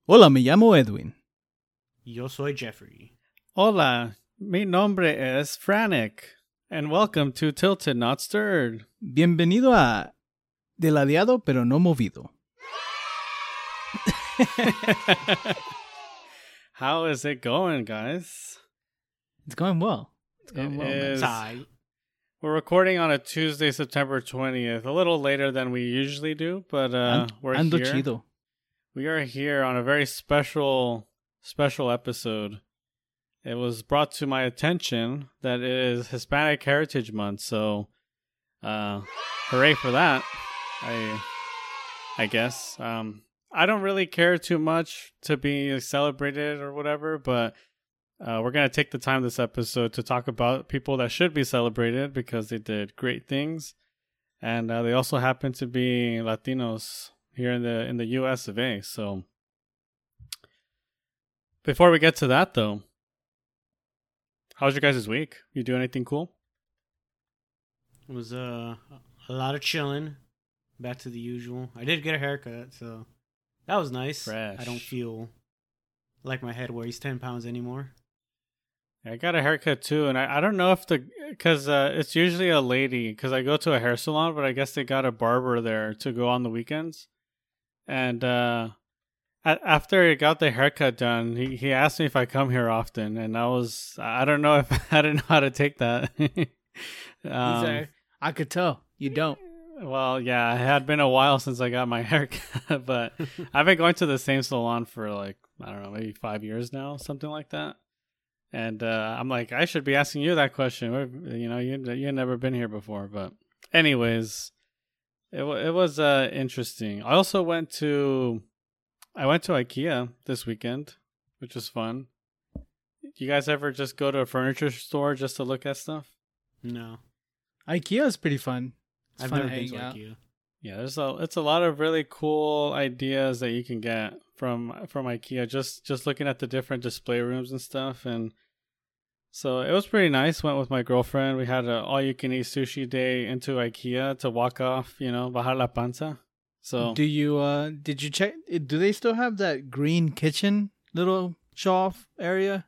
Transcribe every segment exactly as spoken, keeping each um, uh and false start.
Hola, me llamo Edwin. Yo soy Jeffrey. Hola, mi nombre es Franek, and welcome to Tilted Not Stirred. Bienvenido a Deladeado pero no movido. How is it going, guys? It's going well. It's going It well. man. is- Sigh. We're recording on a Tuesday, September twentieth, a little later than we usually do, but uh, Ando- we're ando here. chido. We are here on a very special, special episode. It was brought to my attention that it is Hispanic Heritage Month, so uh, hooray for that! I, I guess. Um, I don't really care too much to be celebrated or whatever, but uh, we're gonna take the time this episode to talk about people that should be celebrated because they did great things, and uh, they also happen to be Latinos here in the in the U S of A. So before we get to that, though, how's your guys' week? You do anything cool? It was uh, a lot of chilling. Back to the usual. I did get a haircut, so that was nice. Fresh. I don't feel like my head weighs ten pounds anymore. I got a haircut too, and I, I don't know if the because uh, it's usually a lady because I go to a hair salon, but I guess they got a barber there to go on the weekends. And uh, a- after I got the haircut done, he, he asked me if I come here often, and I was I don't know if I didn't know how to take that. um, He's like, I could tell. You don't. Well, yeah, it had been a while since I got my haircut, but I've been going to the same salon for like, I don't know, maybe five years now, something like that. And uh, I'm like, I should be asking you that question. We're- You know, you you've never been here before, but anyways, it wa- it was uh, interesting. I also went to, I went to IKEA this weekend, which was fun. You guys ever just go to a furniture store just to look at stuff? No, IKEA is pretty fun. It's I've fun never to been hang to out. IKEA. Yeah, there's a it's a lot of really cool ideas that you can get from from IKEA just just looking at the different display rooms and stuff. And so it was pretty nice. Went with my girlfriend. We had a all you can eat sushi day into IKEA to walk off, you know, bajar la panza. So Do you, uh, did you check, do they still have that green kitchen little show off area?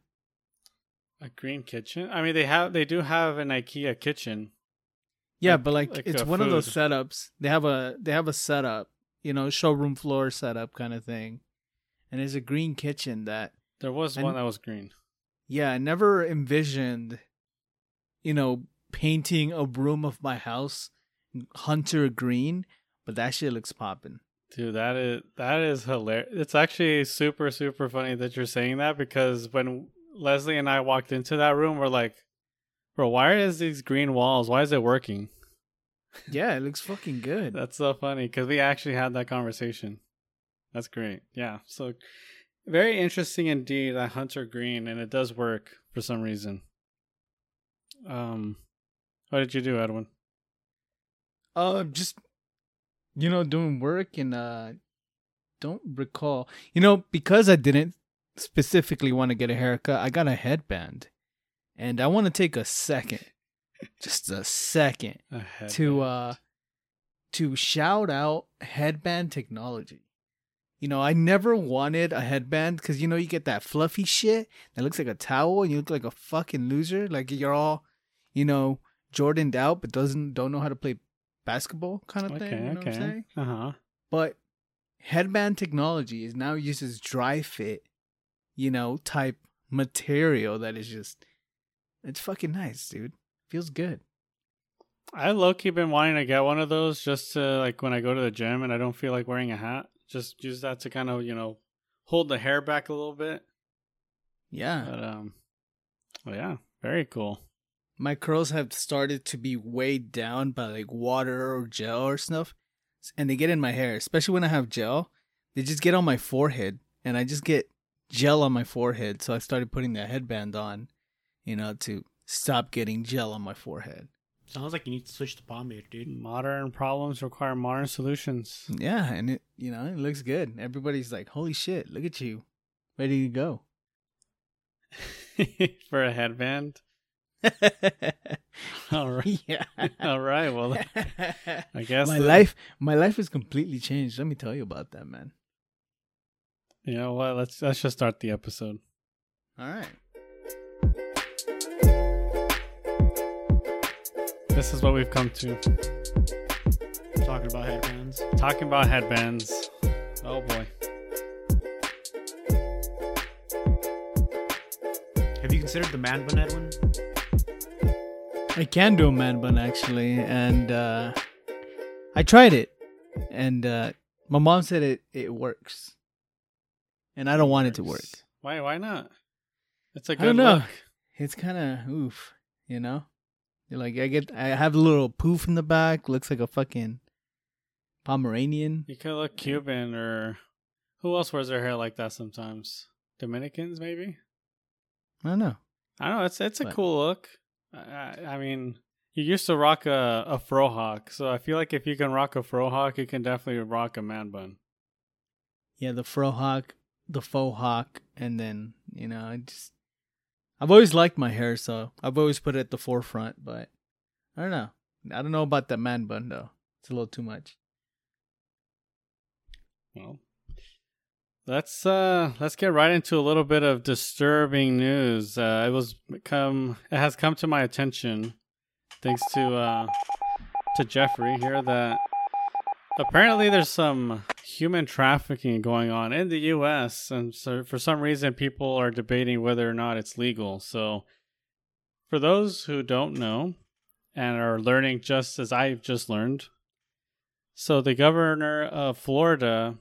a green kitchen. I mean, they have they do have an IKEA kitchen. Yeah, Like- but like, like it's a one of those food. setups. They have a, they have a setup, you know, showroom floor setup kind of thing. And there's a green kitchen that, There was And- one that was green. yeah, I never envisioned, you know, painting a room of my house hunter green, but that shit looks poppin'. Dude, that is that is hilarious. It's actually super super funny that you're saying that because when Leslie and I walked into that room, we're like, "Bro, why is these green walls? Why is it working?" Yeah, it looks fucking good. That's so funny because we actually had that conversation. That's great. Yeah, so very interesting indeed. That Hunter Green, and it does work for some reason. Um, what did you do, Edwin? Uh, just, you know, doing work and uh, don't recall. You know, because I didn't specifically want to get a haircut, I got a headband, and I want to take a second, just a second, A headband. to uh, to shout out headband technology. You know, I never wanted a headband because, you know, you get that fluffy shit that looks like a towel and you look like a fucking loser. Like you're all, you know, Jordaned out but doesn't don't know how to play basketball kind of Okay, thing. You know what I'm okay. saying? Uh huh. But headband technology is now uses dry fit, you know, type material that is just, it's fucking nice, dude. Feels good. I low key been wanting to get one of those just to like when I go to the gym and I don't feel like wearing a hat. Just use that to kind of, you know, hold the hair back a little bit. Yeah. But um well, yeah, very cool. My curls have started to be weighed down by like water or gel or stuff, and they get in my hair, especially when I have gel. They just get on my forehead, and I just get gel on my forehead. So I started putting the headband on, you know, to stop getting gel on my forehead. Sounds like you need to switch to pomade, dude. Modern problems require modern solutions. Yeah, and it, you know, it looks good. Everybody's like, "Holy shit, look at you, ready to go." For a headband. All right. Yeah. All right. Well, I guess my the- life, my life has completely changed. Let me tell you about that, man. You know what? Let's let's just start the episode. All right. This is what we've come to. Talking about headbands. Talking about headbands. Oh boy. Have you considered the man bun, Edwin? I can do a man bun actually, and uh, I tried it, and uh, my mom said it, it works, and I don't want it to work. Why? Why not? It's a I good don't know. look. It's kind of oof, you know. You're like I get, I have a little poof in the back. Looks like a fucking Pomeranian. You could look Cuban, or who else wears their hair like that sometimes? Dominicans, maybe. I don't know. I don't know. It's it's a But- cool look. I, I mean, you used to rock a a frohawk, so I feel like if you can rock a frohawk, you can definitely rock a man bun. Yeah, the fro hawk, the faux hawk, and then you know, I just I've always liked my hair, so I've always put it at the forefront. But I don't know. I don't know about that man bun though. It's a little too much. Well, let's uh let's get right into a little bit of disturbing news. Uh, it was come it has come to my attention, thanks to uh to Jeffrey here, that apparently there's some human trafficking going on in the U S, and so for some reason people are debating whether or not it's legal. So for those who don't know and are learning just as I've just learned, so the governor of Florida,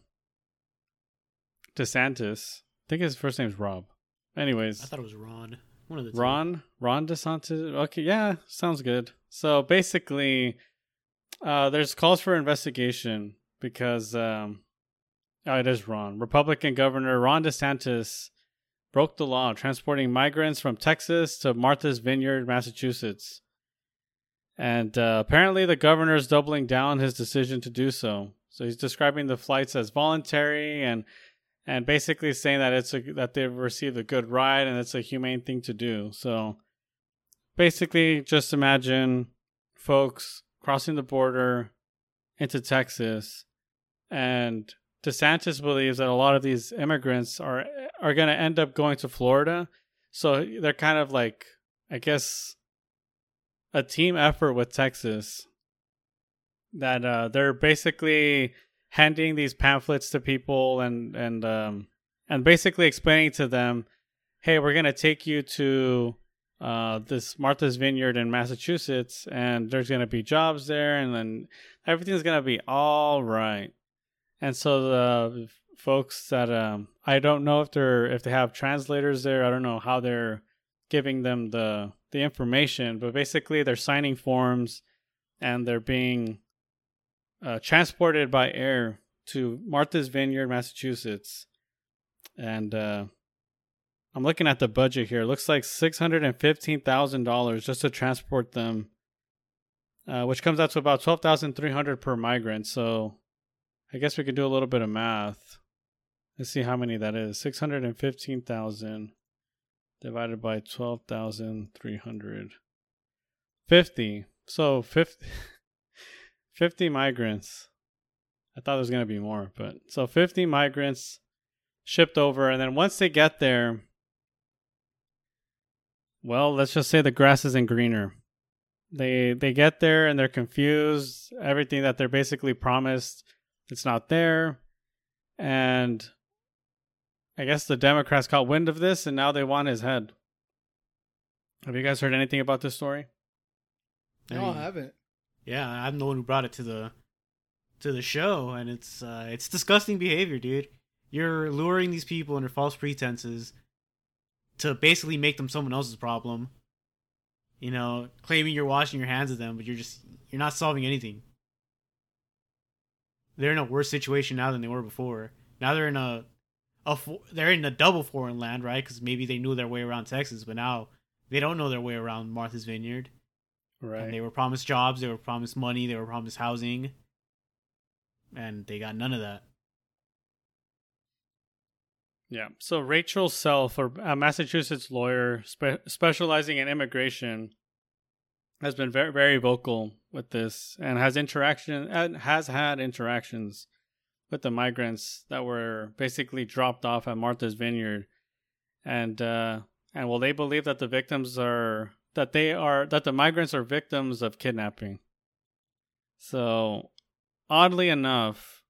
DeSantis, I think his first name's Rob. Anyways, I thought it was Ron. One of the two. Ron, Ron DeSantis. Okay, yeah, sounds good. So basically, uh, there's calls for investigation because, um, oh, it is Ron. Republican Governor Ron DeSantis broke the law transporting migrants from Texas to Martha's Vineyard, Massachusetts. And uh, apparently the governor is doubling down his decision to do so. So he's describing the flights as voluntary and and basically saying that it's a, that they've received a good ride and it's a humane thing to do. So basically, just imagine folks crossing the border into Texas, and DeSantis believes that a lot of these immigrants are are going to end up going to Florida. So they're kind of like, I guess, a team effort with Texas, that uh, they're basically handing these pamphlets to people and and um, and basically explaining to them, hey, we're going to take you to uh, this Martha's Vineyard in Massachusetts, and there's going to be jobs there, and then everything's going to be all right. And so the folks that um, I don't know if they're if they have translators there. I don't know how they're giving them the the information, but basically they're signing forms and they're being uh, transported by air to Martha's Vineyard, Massachusetts. And uh, I'm looking at the budget here. It looks like six hundred fifteen thousand dollars just to transport them, uh, which comes out to about twelve thousand three hundred dollars per migrant. So I guess we could do a little bit of math. Let's see how many that is. six hundred fifteen thousand divided by twelve thousand three hundred. fifty. So fifty, fifty migrants. I thought there was going to be more, but so fifty migrants shipped over, and then once they get there, well, let's just say the grass isn't greener. They they get there and they're confused. Everything that they're basically promised, it's not there. And I guess the Democrats caught wind of this, and now they want his head. Have you guys heard anything about this story? No, I haven't. Yeah, I'm the one who brought it to the to the show, and it's uh, it's disgusting behavior, dude. You're luring these people under false pretenses to basically make them someone else's problem. You know, claiming you're washing your hands of them, but you're just you're not solving anything. They're in a worse situation now than they were before. Now they're in a a they're in a double foreign land, right? Because maybe they knew their way around Texas, but now they don't know their way around Martha's Vineyard. Right. And they were promised jobs, they were promised money, they were promised housing, and they got none of that. Yeah. So Rachel Self, a Massachusetts lawyer spe- specializing in immigration, has been very, very vocal with this and has interaction and has had interactions with the migrants that were basically dropped off at Martha's Vineyard, and uh, and well, they believe that the victims are that they are that the migrants are victims of kidnapping. So, oddly enough,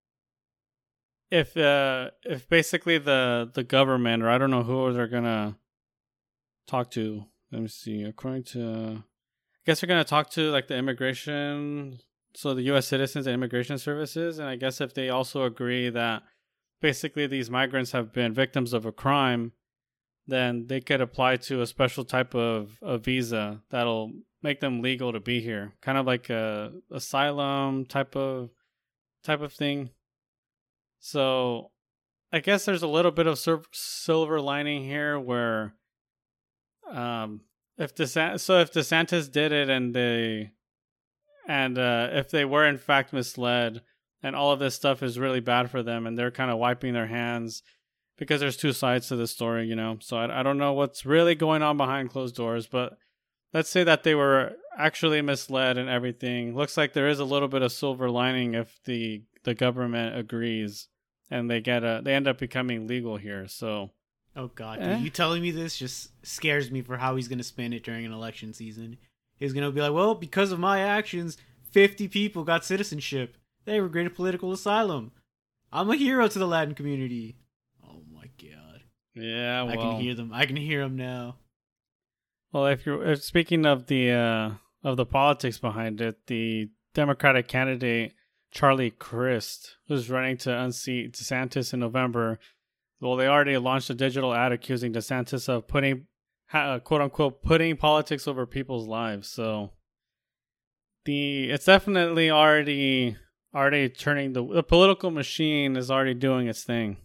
if uh, if basically the the government, or I don't know who they're gonna talk to. Let me see. According to, I guess they're gonna talk to like the immigration, so the U S Citizens and Immigration Services, and I guess if they also agree that basically these migrants have been victims of a crime, then they could apply to a special type of a visa that'll make them legal to be here, kind of like a asylum type of type of thing. So, I guess there's a little bit of silver lining here, where, um, if DeSantis, so if DeSantis did it and they, and uh, if they were in fact misled, and all of this stuff is really bad for them, and they're kind of wiping their hands, because there's two sides to the story, you know. So I, I don't know what's really going on behind closed doors, but let's say that they were actually misled and everything. Looks like there is a little bit of silver lining if the the government agrees and they get a they end up becoming legal here. So, oh god, eh? dude, you telling me this just scares me for how he's gonna spin it during an election season. He's gonna be like, well, because of my actions, fifty people got citizenship. They were granted political asylum. I'm a hero to the Latin community. Oh my god. Yeah, well, I can hear them. I can hear them now. Well, if you're if speaking of the uh, of the politics behind it, the Democratic candidate Charlie Crist, who's running to unseat DeSantis in November, well, they already launched a digital ad accusing DeSantis of putting, uh, quote unquote, putting politics over people's lives. So, the it's definitely already already turning the the political machine is already doing its thing.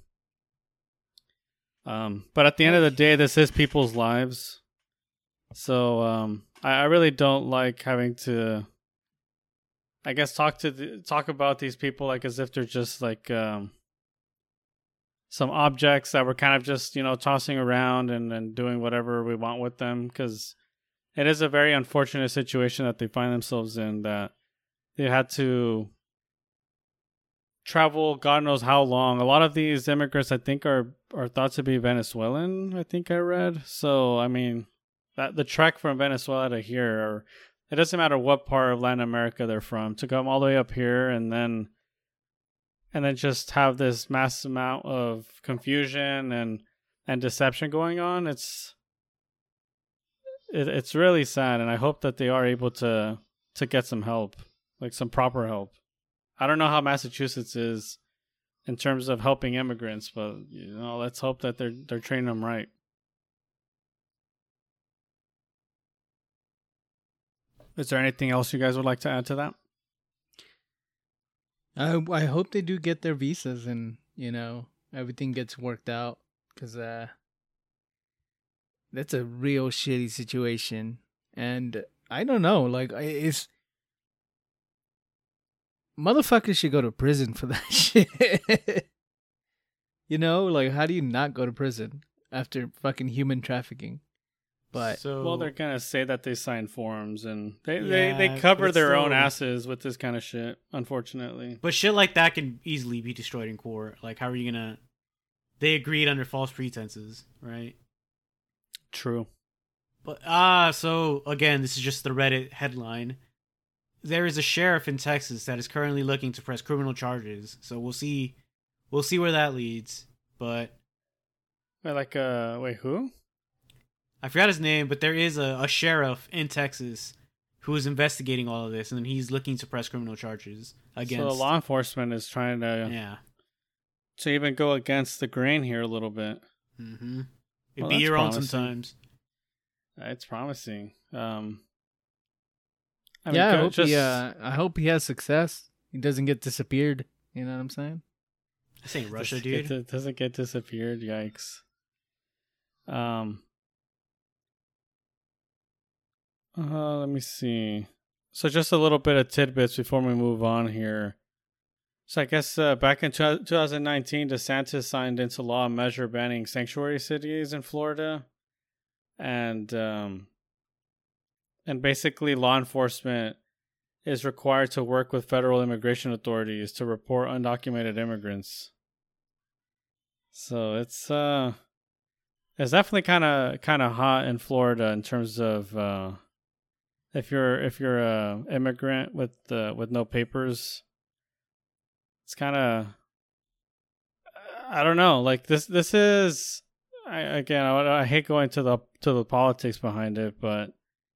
Um, but at the end of the day, this is people's lives. So um, I, I really don't like having to, I guess, talk to the, talk about these people like as if they're just like um, some objects that we're kind of just, you know, tossing around and, and doing whatever we want with them, because it is a very unfortunate situation that they find themselves in, that they had to travel God knows how long. A lot of these immigrants, I think, are are thought to be Venezuelan, I think I read. So, I mean, that the trek from Venezuela to here, or it doesn't matter what part of Latin America they're from, to come all the way up here and then and then just have this mass amount of confusion and and deception going on. It's it, it's really sad, and I hope that they are able to to get some help, like some proper help. I don't know how Massachusetts is in terms of helping immigrants, but you know, let's hope that they're they're training them right. Is there anything else you guys would like to add to that? I I hope they do get their visas and, you know, everything gets worked out, because uh, that's a real shitty situation. And I don't know, like, it's motherfuckers should go to prison for that shit. You know, like, how do you not go to prison after fucking human trafficking? But so, well, they're gonna say that they signed forms and they Yeah, they, they cover but their still- own asses with this kind of shit, unfortunately. but shit like that can easily be destroyed in court. Like, how are you gonna? They agreed under false pretenses, right? True. But ah, so again, this is just the Reddit headline. There is a sheriff in Texas that is currently looking to press criminal charges. So we'll see, we'll see where that leads. But Wait, like uh, wait, who? I forgot his name, but there is a, a sheriff in Texas who is investigating all of this, and he's looking to press criminal charges against. So law enforcement is trying to yeah. to even go against the grain here a little bit. Mm-hmm. It'd Well, be that's your own promising. sometimes. It's promising. Um, I mean, yeah, I go- hope, just, he, uh, I hope he has success. He doesn't get disappeared. You know what I'm saying? This ain't Russia, Does- dude. It doesn't get disappeared. Yikes. Um. Uh, let me see. So just a little bit of tidbits before we move on here. So I guess uh, back in twenty nineteen, DeSantis signed into law a measure banning sanctuary cities in Florida, and um, and basically law enforcement is required to work with federal immigration authorities to report undocumented immigrants. So it's uh, it's definitely kind of kind of hot in Florida in terms of uh, if you're if you're a immigrant with uh, with no papers. It's kind of, I don't know, like this this is I, again I, I hate going to the to the politics behind it, but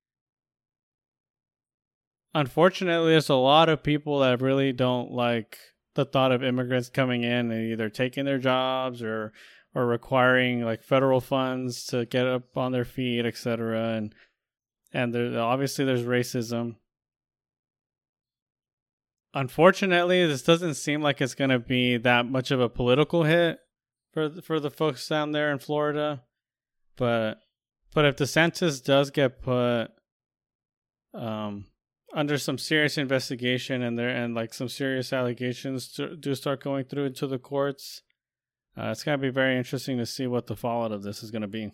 unfortunately there's a lot of people that really don't like the thought of immigrants coming in and either taking their jobs or or requiring like federal funds to get up on their feet, et cetera. And and there obviously there's racism. Unfortunately, this doesn't seem like it's going to be that much of a political hit for for the folks down there in Florida. But but if DeSantis does get put um, under some serious investigation and there and like some serious allegations to, do start going through into the courts, uh, it's going to be very interesting to see what the fallout of this is going to be.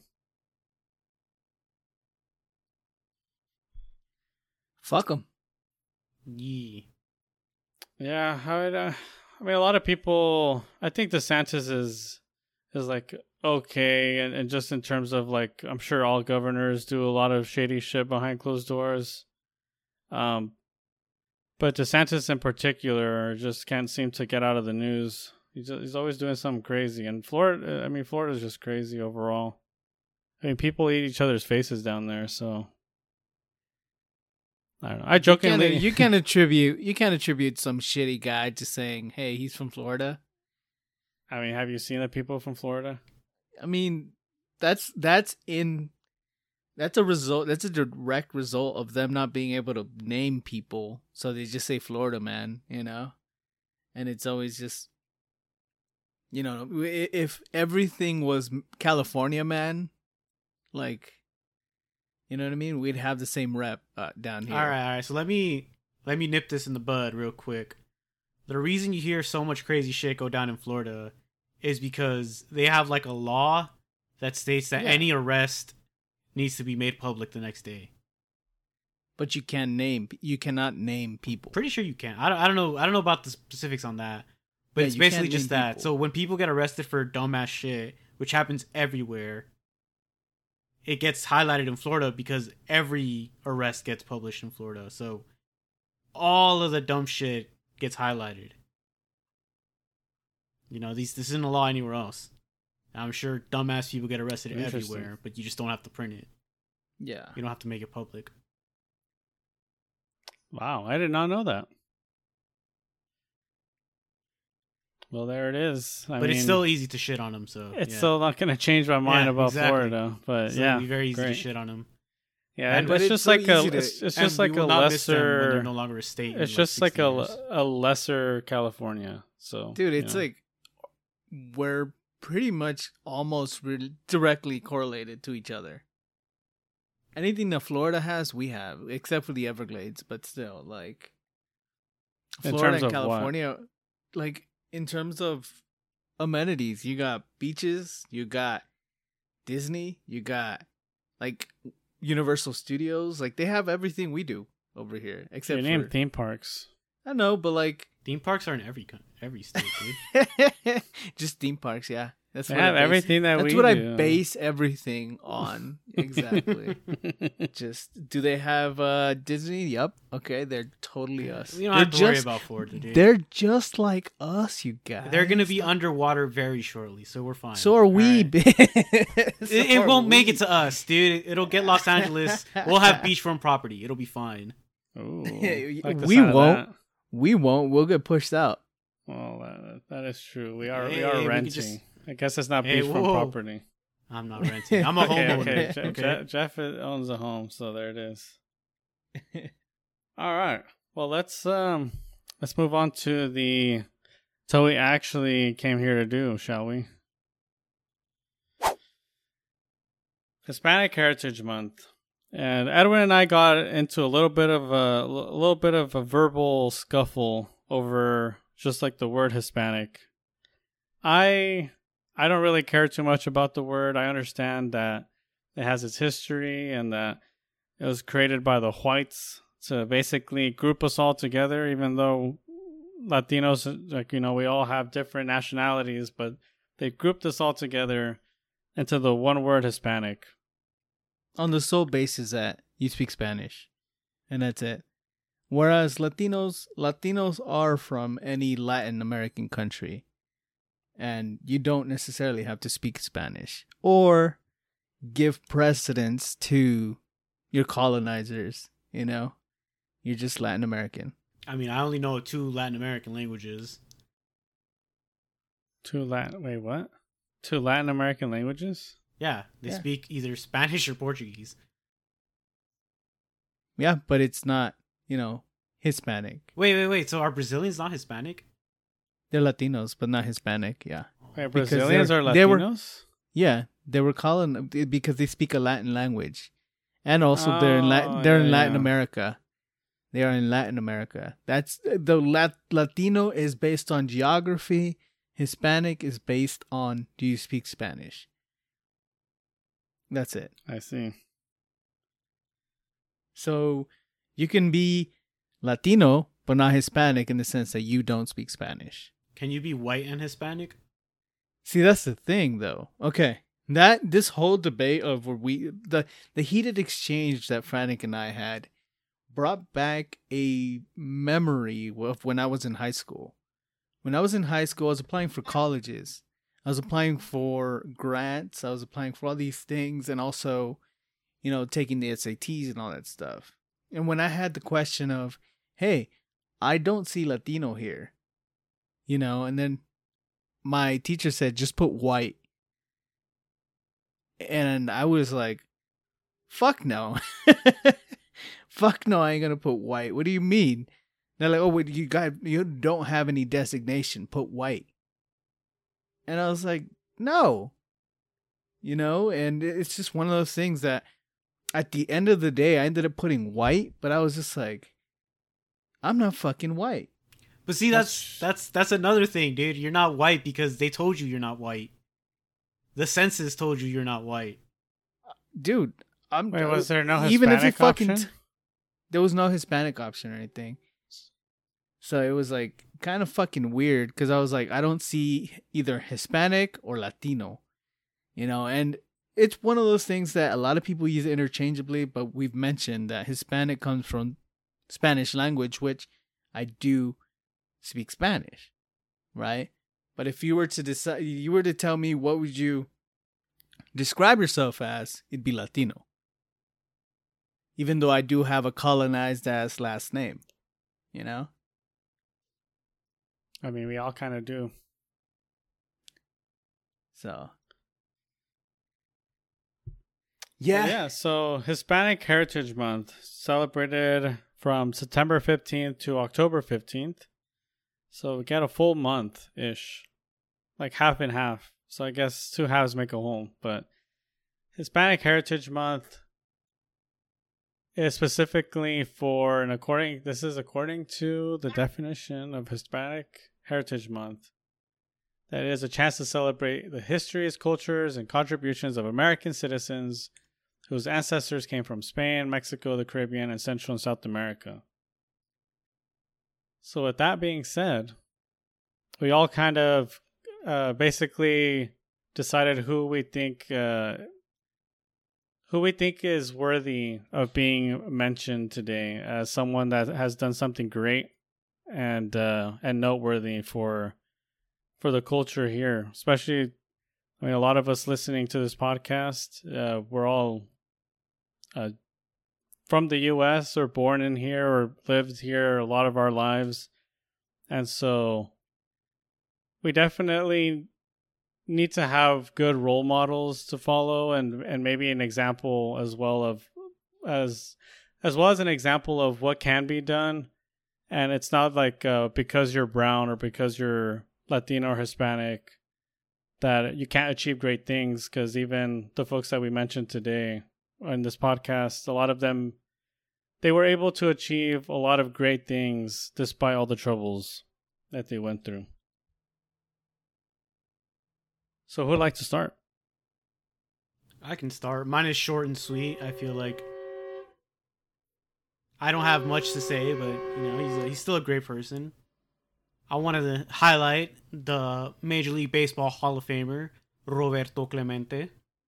Fuck them. Yeah. Yeah, I, would, uh, I mean, a lot of people. I think DeSantis is is like okay, and, and just in terms of like, I'm sure all governors do a lot of shady shit behind closed doors. Um, but DeSantis in particular just can't seem to get out of the news. He's he's always doing something crazy, and Florida. I mean, Florida's just crazy overall. I mean, people eat each other's faces down there, so. I don't know. I jokingly You can't, you can't attribute you can't attribute some shitty guy to saying, "Hey, he's from Florida." I mean, have you seen the people from Florida? I mean, that's that's in that's a result. That's a direct result of them not being able to name people, so they just say Florida man, you know. And it's always just, you know, if everything was California man, like. You know what I mean? We'd have the same rep uh, down here. All right, all right. So let me let me nip this in the bud real quick. The reason you hear so much crazy shit go down in Florida is because they have like a law that states that Yeah. any arrest needs to be made public the next day. But you can name. You cannot name people. Pretty sure you can. I don't. I don't know. I don't know about the specifics on that, but Yeah, it's you basically can't just name that. people. So when people get arrested for dumbass shit, which happens everywhere, it gets highlighted in Florida because every arrest gets published in Florida. So all of the dumb shit gets highlighted. You know, these this isn't a law anywhere else. I'm sure dumbass people get arrested Interesting. everywhere, but you just don't have to print it. Yeah. You don't have to make it public. Wow, I did not know that. Well, there it is. I but mean, it's still easy to shit on them. So it's yeah. still not going to change my mind Yeah, about exactly. Florida. But So yeah, it'd be very easy great. to shit on them. Yeah, And- it's, but it's just so like a easy to- it's, it's And just like we a will not miss them when they're lesser. no longer a state. in It's like just like sixty a years. a lesser California. So Dude, you it's know. like we're pretty much almost re- directly correlated to each other. Anything that Florida has, we have, except for the Everglades. But still, like In Florida terms and of what? California, like in terms of amenities, you got beaches, you got Disney, you got like Universal Studios. Like they have everything we do over here, except you name for theme parks. I know, but like Theme parks are in every coun- every state, dude. just theme parks. Yeah, that's They what I have base- everything that That's we what do. I base everything on. Exactly. Just do they have uh Disney? Yup. Okay, they're totally us. We don't they're have to worry just, about Florida, dude. They're just like us, you guys. They're gonna be underwater very shortly, so we're fine. So are we, Alright? bitch. So It, it are won't make we. it to us, dude. It'll get Los Angeles. We'll have beachfront property. It'll be fine. Ooh, Yeah, like the we sound of won't. that. We won't. We'll get pushed out. Well, that, that is true. We are we Hey, are we could renting. just- I guess it's not Hey, beachfront whoa. property. I'm not renting. I'm a Okay, homeowner. okay. Okay. Je- Je- Jeff owns a home, so there it is. All right. Well, let's um let's move on to the so we actually came here to do, shall we? Hispanic Heritage Month. And Edwin and I got into a little bit of a, a little bit of a verbal scuffle over just like the word Hispanic. I I don't really care too much about the word. I understand that it has its history and that it was created by the whites to basically group us all together, even though Latinos, like, you know, we all have different nationalities, but they grouped us all together into the one word Hispanic. On the sole basis that you speak Spanish, and that's it. Whereas Latinos, Latinos are from any Latin American country, and you don't necessarily have to speak Spanish or give precedence to your colonizers. You know, you're just Latin American. I mean, I only know two Latin American languages. Two Latin, wait, what? Two Latin American languages? Yeah, they Yeah. speak either Spanish or Portuguese. Yeah, but it's not, you know, Hispanic. Wait, wait, wait. So are Brazilians not Hispanic? They're Latinos, but not Hispanic. Yeah. Wait, Because Brazilians they're- are they were- Latinos? Yeah, they were calling because they speak a Latin language, and also they're in Oh, Latin, they're in yeah, Latin yeah. America. They are in Latin America. That's the Lat- Latino is based on geography. Hispanic is based on do you speak Spanish? That's it. I see. So you can be Latino but not Hispanic in the sense that you don't speak Spanish. Can you be white and Hispanic? See, that's the thing, though. Okay, that this whole debate of where we the the heated exchange that Frantic and I had brought back a memory of when I was in high school. When I was in high school, I was applying for colleges. I was applying for grants. I was applying for all these things, and also, you know, taking the S A Ts and all that stuff. And when I had the question of, "Hey, I don't see Latino here," you know, and then my teacher said, just put white. And I was like, fuck no. Fuck no, I ain't gonna put white. What do you mean? They're like, oh, wait, you got, you don't have any designation. Put white. And I was like, no. You know, and it's just one of those things that at the end of the day, I ended up putting white, but I was just like, I'm not fucking white. But see, that's that's that's another thing, dude. You're not white because they told you you're not white. The census told you you're not white. Dude, I'm Wait, was there no even if you Hispanic fucking option? there was no Hispanic option or anything. So it was like kind of fucking weird because I was like, I don't see either Hispanic or Latino, you know, and it's one of those things that a lot of people use interchangeably, but we've mentioned that Hispanic comes from Spanish language, which I do speak Spanish, right? But if you were to decide, you were to tell me what would you describe yourself as, it'd be Latino. Even though I do have a colonized ass last name, you know? I mean, we all kind of do. So. Yeah. Yeah. Yeah. So Hispanic Heritage Month celebrated from September fifteenth to October fifteenth. So we get a full month ish, like half and half. So I guess two halves make a whole. But Hispanic Heritage Month is specifically for, and according, this is according to the definition of Hispanic Heritage Month, that it is a chance to celebrate the histories, cultures, and contributions of American citizens whose ancestors came from Spain, Mexico, the Caribbean, and Central and South America. So with that being said, we all kind of uh, basically decided who we think uh, who we think is worthy of being mentioned today as someone that has done something great and uh, and noteworthy for for the culture here. Especially, I mean, a lot of us listening to this podcast, uh, we're all uh, from the U S or born in here or lived here a lot of our lives. And so we definitely need to have good role models to follow and, and maybe an example as well of as as well as an example of what can be done. And it's not like uh, because you're brown or because you're Latino or Hispanic that you can't achieve great things, because even the folks that we mentioned today in this podcast, a lot of them, they were able to achieve a lot of great things despite all the troubles that they went through. So who'd like to start? I can start. Mine is short and sweet. I feel like I don't have much to say, but you know, he's a, he's still a great person. I wanted to highlight the Major League Baseball Hall of Famer, Roberto Clemente.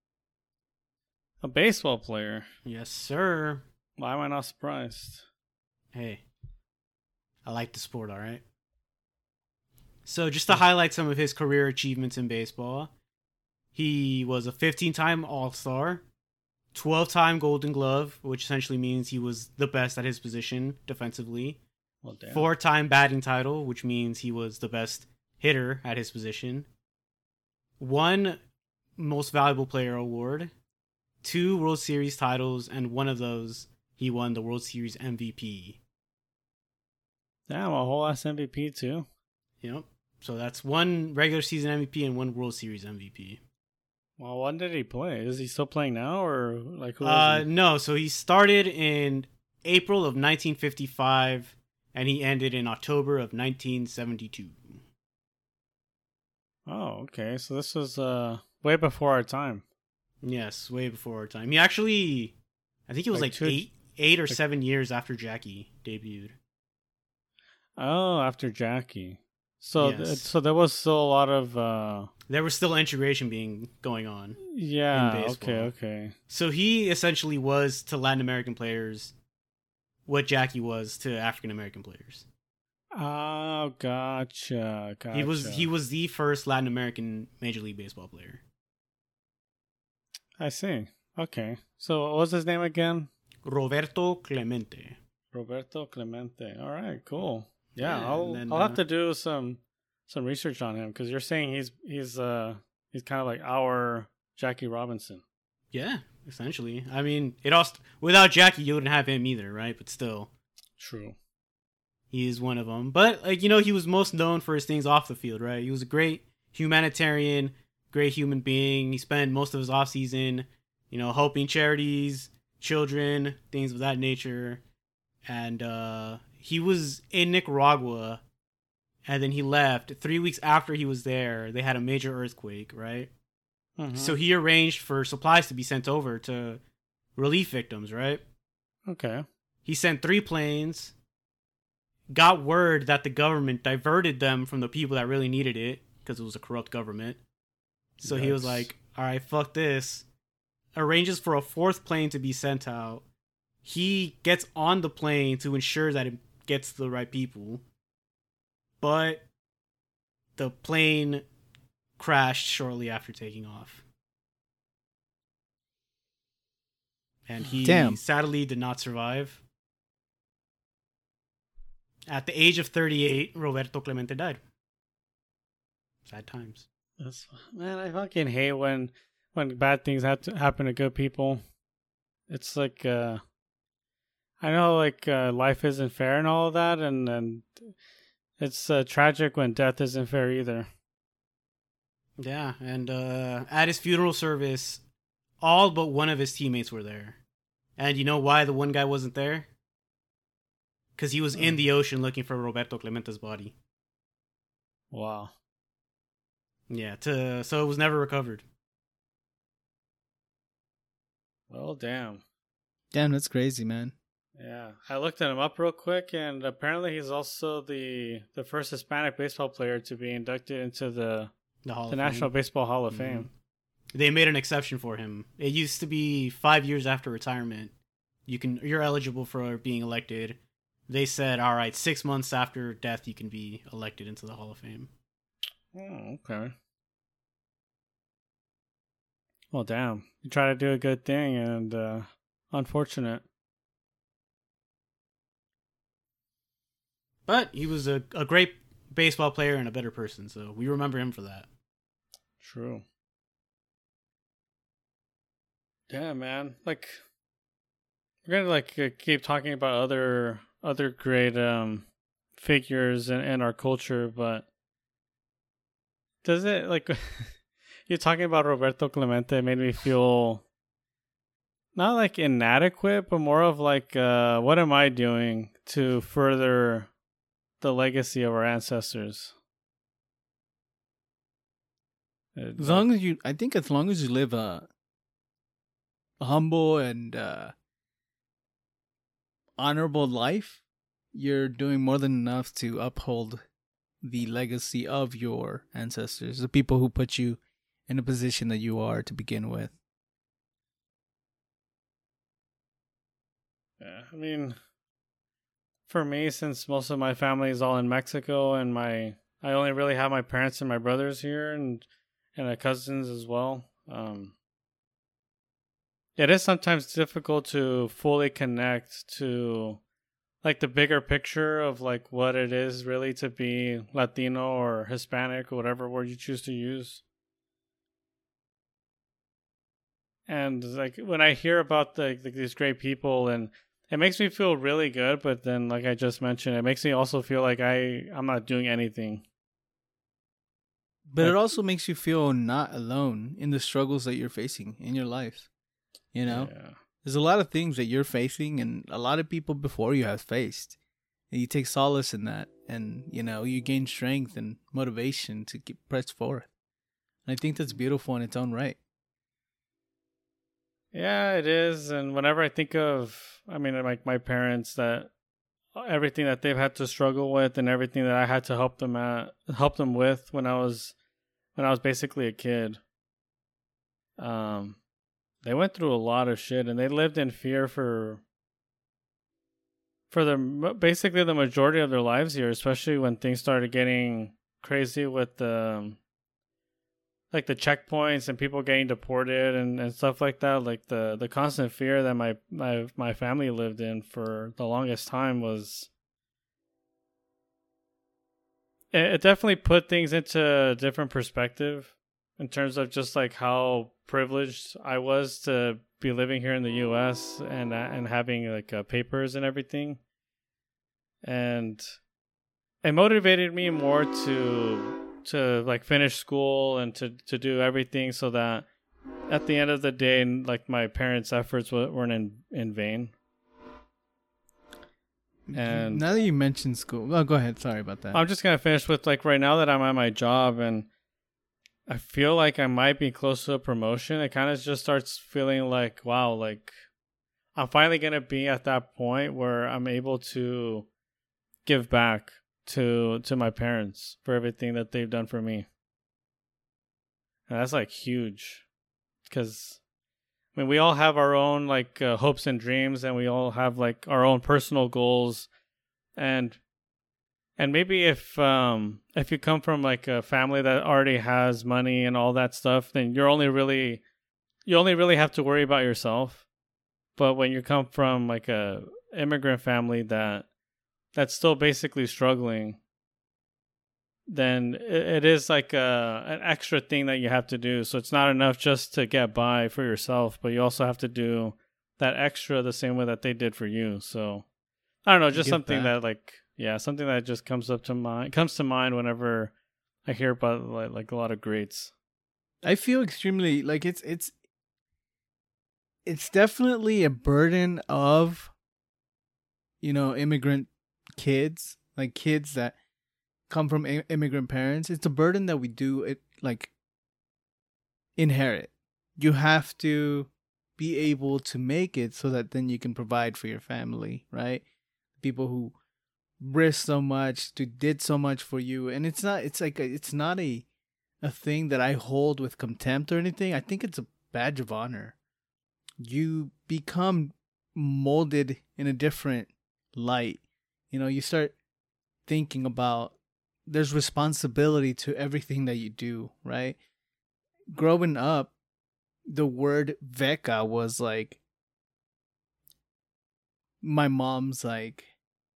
A baseball player. Yes, sir. Why am I not surprised? Hey, I like the sport, all right? So just to highlight some of his career achievements in baseball, he was a fifteen-time All-Star, twelve-time Golden Glove, which essentially means he was the best at his position defensively. Well, damn. Four-time batting title, which means he was the best hitter at his position. One Most Valuable Player award, two World Series titles, and one of those he won the World Series M V P. Damn, a whole ass M V P too. Yep. So that's one regular season M V P and one World Series M V P. Well, when did he play? Is he still playing now, or like who? Uh, is he? no. So he started in April of nineteen fifty-five, and he ended in October of nineteen seventy-two. Oh, okay. So this was uh way before our time. Yes, way before our time. He actually, I think it was Like like, two- eight, eight or like- seven years after Jackie debuted. Oh, after Jackie. So, th- Yes. so there was still a lot of uh There was still integration being going on. yeah. In Okay, baseball. okay. So he essentially was to Latin American players what Jackie was to African American players. Oh, gotcha, gotcha. He was he was the first Latin American Major League Baseball player. I see. Okay. So what was his name again? Roberto Clemente. Roberto Clemente. All right, cool. Yeah, Yeah, I'll and then, I'll have uh, to do some some research on him because you're saying he's he's uh he's kind of like our Jackie Robinson. Yeah, essentially. I mean, it all st- without Jackie, you wouldn't have him either, right? But still, True. he is one of them. But like you know, he was most known for his things off the field, right? He was a great humanitarian, great human being. He spent most of his off season, you know, helping charities, children, things of that nature. And uh, he was in Nicaragua, and then he left. Three weeks after he was there, they had a major earthquake, right? Mhm. So he arranged for supplies to be sent over to relief victims, right? Okay. He sent three planes, got word that the government diverted them from the people that really needed it because it was a corrupt government. So he was Yikes. like, all right, fuck this. Arranges for a fourth plane to be sent out. He gets on the plane to ensure that it gets to the right people. But the plane crashed shortly after taking off. And he Damn. sadly did not survive. At the age of thirty-eight, Roberto Clemente died. Sad times. That's, man, I fucking hate when when bad things have to happen to good people. It's like uh I know like uh, life isn't fair and all of that, and and it's uh, tragic when death isn't fair either. Yeah, and uh, at his funeral service, all but one of his teammates were there. And you know why the one guy wasn't there? Because he was in the ocean looking for Roberto Clemente's body. Wow. Yeah, to so it was never recovered. Well, damn. Damn, that's crazy, man. Yeah, I looked him up real quick, and apparently he's also the the first Hispanic baseball player to be inducted into the The Hall the of National Fame. Baseball Hall of Mhm. Fame. They made an exception for him. It used to be five years after retirement. You can you're eligible for being elected. They said, all right, six months after death, you can be elected into the Hall of Fame. Oh, okay. Well, damn. You try to do a good thing, and uh, unfortunate. But he was a, a great baseball player and a better person, so we remember him for that. True. Yeah, man. Like, we're gonna like uh, keep talking about other other great um figures in, in our culture, but does it like you're talking about Roberto Clemente made me feel not like inadequate, but more of like uh what am I doing to further the legacy of our ancestors? It- As long as you, I think, as long as you live a, a humble and uh, honorable life, you're doing more than enough to uphold the legacy of your ancestors, the people who put you in a position that you are to begin with. Yeah, I mean, for me, since most of my family is all in Mexico, and my I only really have my parents and my brothers here, and and my cousins as well. Um, it is sometimes difficult to fully connect to like the bigger picture of like what it is really to be Latino or Hispanic or whatever word you choose to use. And like when I hear about the, like these great people, and it makes me feel really good, but then like I just mentioned, it makes me also feel like I I'm not doing anything. But Like, it also makes you feel not alone in the struggles that you're facing in your life. You know, yeah. there's a lot of things that you're facing, and a lot of people before you have faced. And you take solace in that, and you know you gain strength and motivation to keep press forward. And I think that's beautiful in its own right. Yeah, it is. And whenever I think of, I mean, like my parents, that everything that they've had to struggle with, and everything that I had to help them at, help them with when I was, when I was basically a kid. Um, they went through a lot of shit, and they lived in fear for, for the basically the majority of their lives here, especially when things started getting crazy with the. Like the checkpoints and people getting deported and, and stuff like that. Like the, the constant fear that my, my my family lived in for the longest time was... It, it definitely put things into a different perspective in terms of just like how privileged I was to be living here in the U S and and having like uh, papers and everything. And it motivated me more to... to like finish school and to, to do everything so that at the end of the day, like my parents' efforts weren't in, in vain. And now that you mentioned school, oh, go ahead. Sorry about that. I'm just going to finish with like right now that I'm at my job and I feel like I might be close to a promotion. It kind of just starts feeling like, wow, like I'm finally going to be at that point where I'm able to give back to to my parents for everything that they've done for me. And that's like huge, because I mean we all have our own like uh, hopes and dreams, and we all have like our own personal goals, and and maybe if um if you come from like a family that already has money and all that stuff, then you're only really you only really have to worry about yourself. But when you come from like a immigrant family that that's still basically struggling, then it, it is like a, an extra thing that you have to do. So it's not enough just to get by for yourself, but you also have to do that extra the same way that they did for you. So I don't know, just something that. that like, yeah, something that just comes up to mind, comes to mind whenever I hear about like, like a lot of greats. I feel extremely like it's, it's, it's definitely a burden of, you know, immigrant kids, like kids that come from I- immigrant parents. It's a burden that we do it like inherit. You have to be able to make it so that then you can provide for your family, right? People who risk so much, to did so much for you, and it's not. It's like a, it's not a a thing that I hold with contempt or anything. I think it's a badge of honor. You become molded in a different light. You know, you start thinking about there's responsibility to everything that you do, right? Growing up, the word Veka was like my mom's like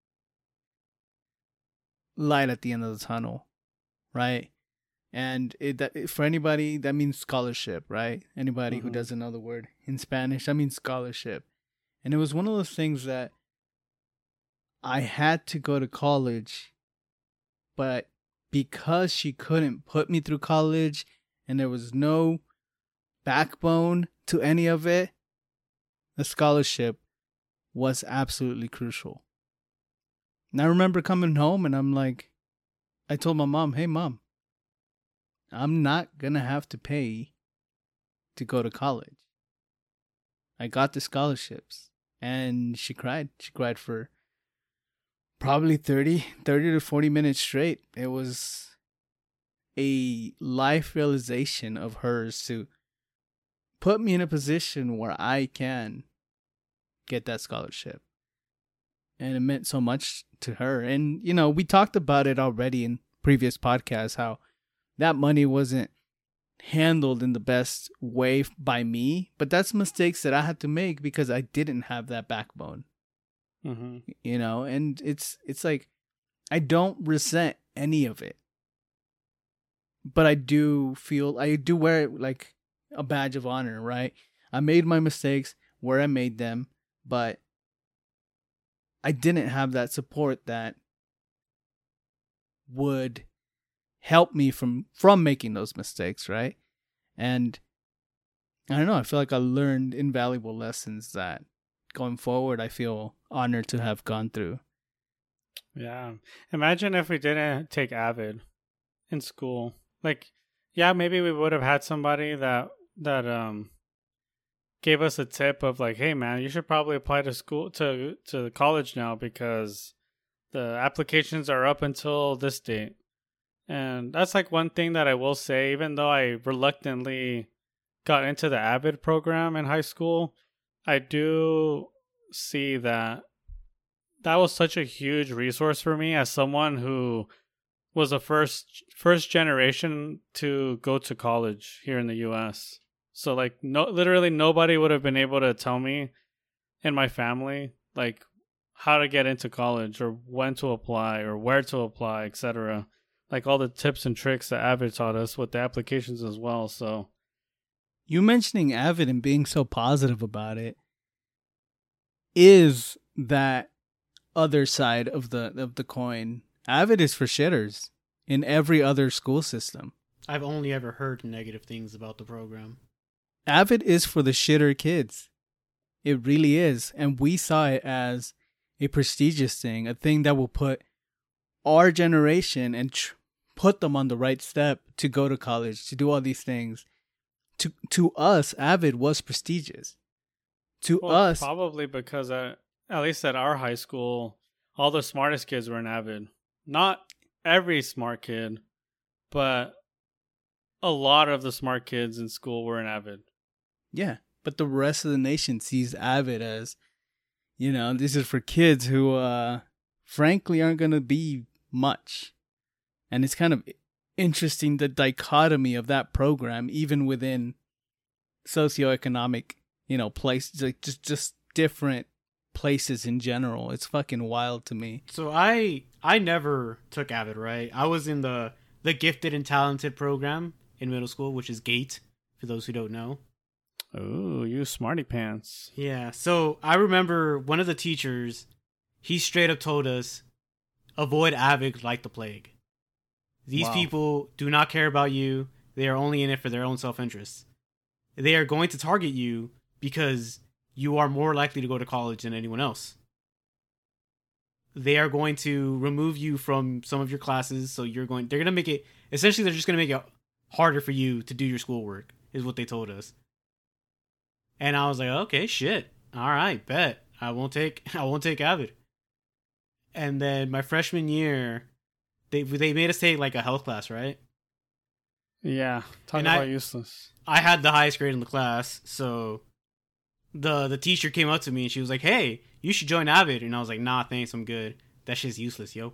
light at the end of the tunnel, right? And it that for anybody that means scholarship, right? Anybody mm-hmm. who doesn't know the word in Spanish, that means scholarship. And it was one of those things that I had to go to college, but because she couldn't put me through college and there was no backbone to any of it, the scholarship was absolutely crucial. And I remember coming home and I'm like, I told my mom, hey mom, I'm not going to have to pay to go to college. I got the scholarships. and she cried. She cried for probably thirty, thirty to forty minutes straight. It was a life realization of hers to put me in a position where I can get that scholarship. And it meant so much to her. And, you know, we talked about it already in previous podcasts, how that money wasn't handled in the best way by me. But that's mistakes that I had to make because I didn't have that backbone. Mm-hmm. You know, and it's it's like, I don't resent any of it. But I do feel, I do wear it like a badge of honor, right? I made my mistakes where I made them, but I didn't have that support that would help me from, from making those mistakes, right? And I don't know, I feel like I learned invaluable lessons that going forward I feel honored to have gone through. Yeah. Imagine if we didn't take Avid in school. Like, yeah, maybe we would have had somebody that that um gave us a tip of like, hey man, you should probably apply to school to to college now because the applications are up until this date. And that's like one thing that I will say, even though I reluctantly got into the Avid program in high school, I do see that that was such a huge resource for me as someone who was a first first generation to go to college here in the U S. So like no literally nobody would have been able to tell me in my family like how to get into college or when to apply or where to apply, et cetera. Like all the tips and tricks that Avid taught us with the applications as well. So you mentioning Avid and being so positive about it is that other side of the of the coin. Avid is for shitters in every other school system. I've only ever heard negative things about the program. Avid is for the shitter kids. It really is. And we saw it as a prestigious thing, a thing that will put our generation and tr- put them on the right step to go to college, to do all these things. To to us, Avid was prestigious. To well, us... Probably because at, at least at our high school, all the smartest kids were in Avid. Not every smart kid, but a lot of the smart kids in school were in Avid. Yeah, but the rest of the nation sees Avid as, you know, this is for kids who, uh, frankly, aren't going to be much. And it's kind of interesting, the dichotomy of that program, even within socioeconomic, you know, places, like just, just different places in general. It's fucking wild to me. So I I never took Avid, right? I was in the the gifted and talented program in middle school, which is GATE, for those who don't know. Ooh, you smarty pants. Yeah, so I remember one of the teachers, he straight up told us, avoid Avid like the plague. These Wow. people do not care about you. They are only in it for their own self-interest. They are going to target you because you are more likely to go to college than anyone else. They are going to remove you from some of your classes, so you're going, they're going to make it, essentially they're just going to make it harder for you to do your schoolwork, is what they told us. And I was like, okay, shit. All right, bet. I won't take I won't take Avid. And then my freshman year, they they made us take like a health class, right? Yeah, talk And about I- useless. I had the highest grade in the class, so the the teacher came up to me and she was like, "Hey, you should join Avid." And I was like, "Nah, thanks, I'm good. That shit's useless, yo."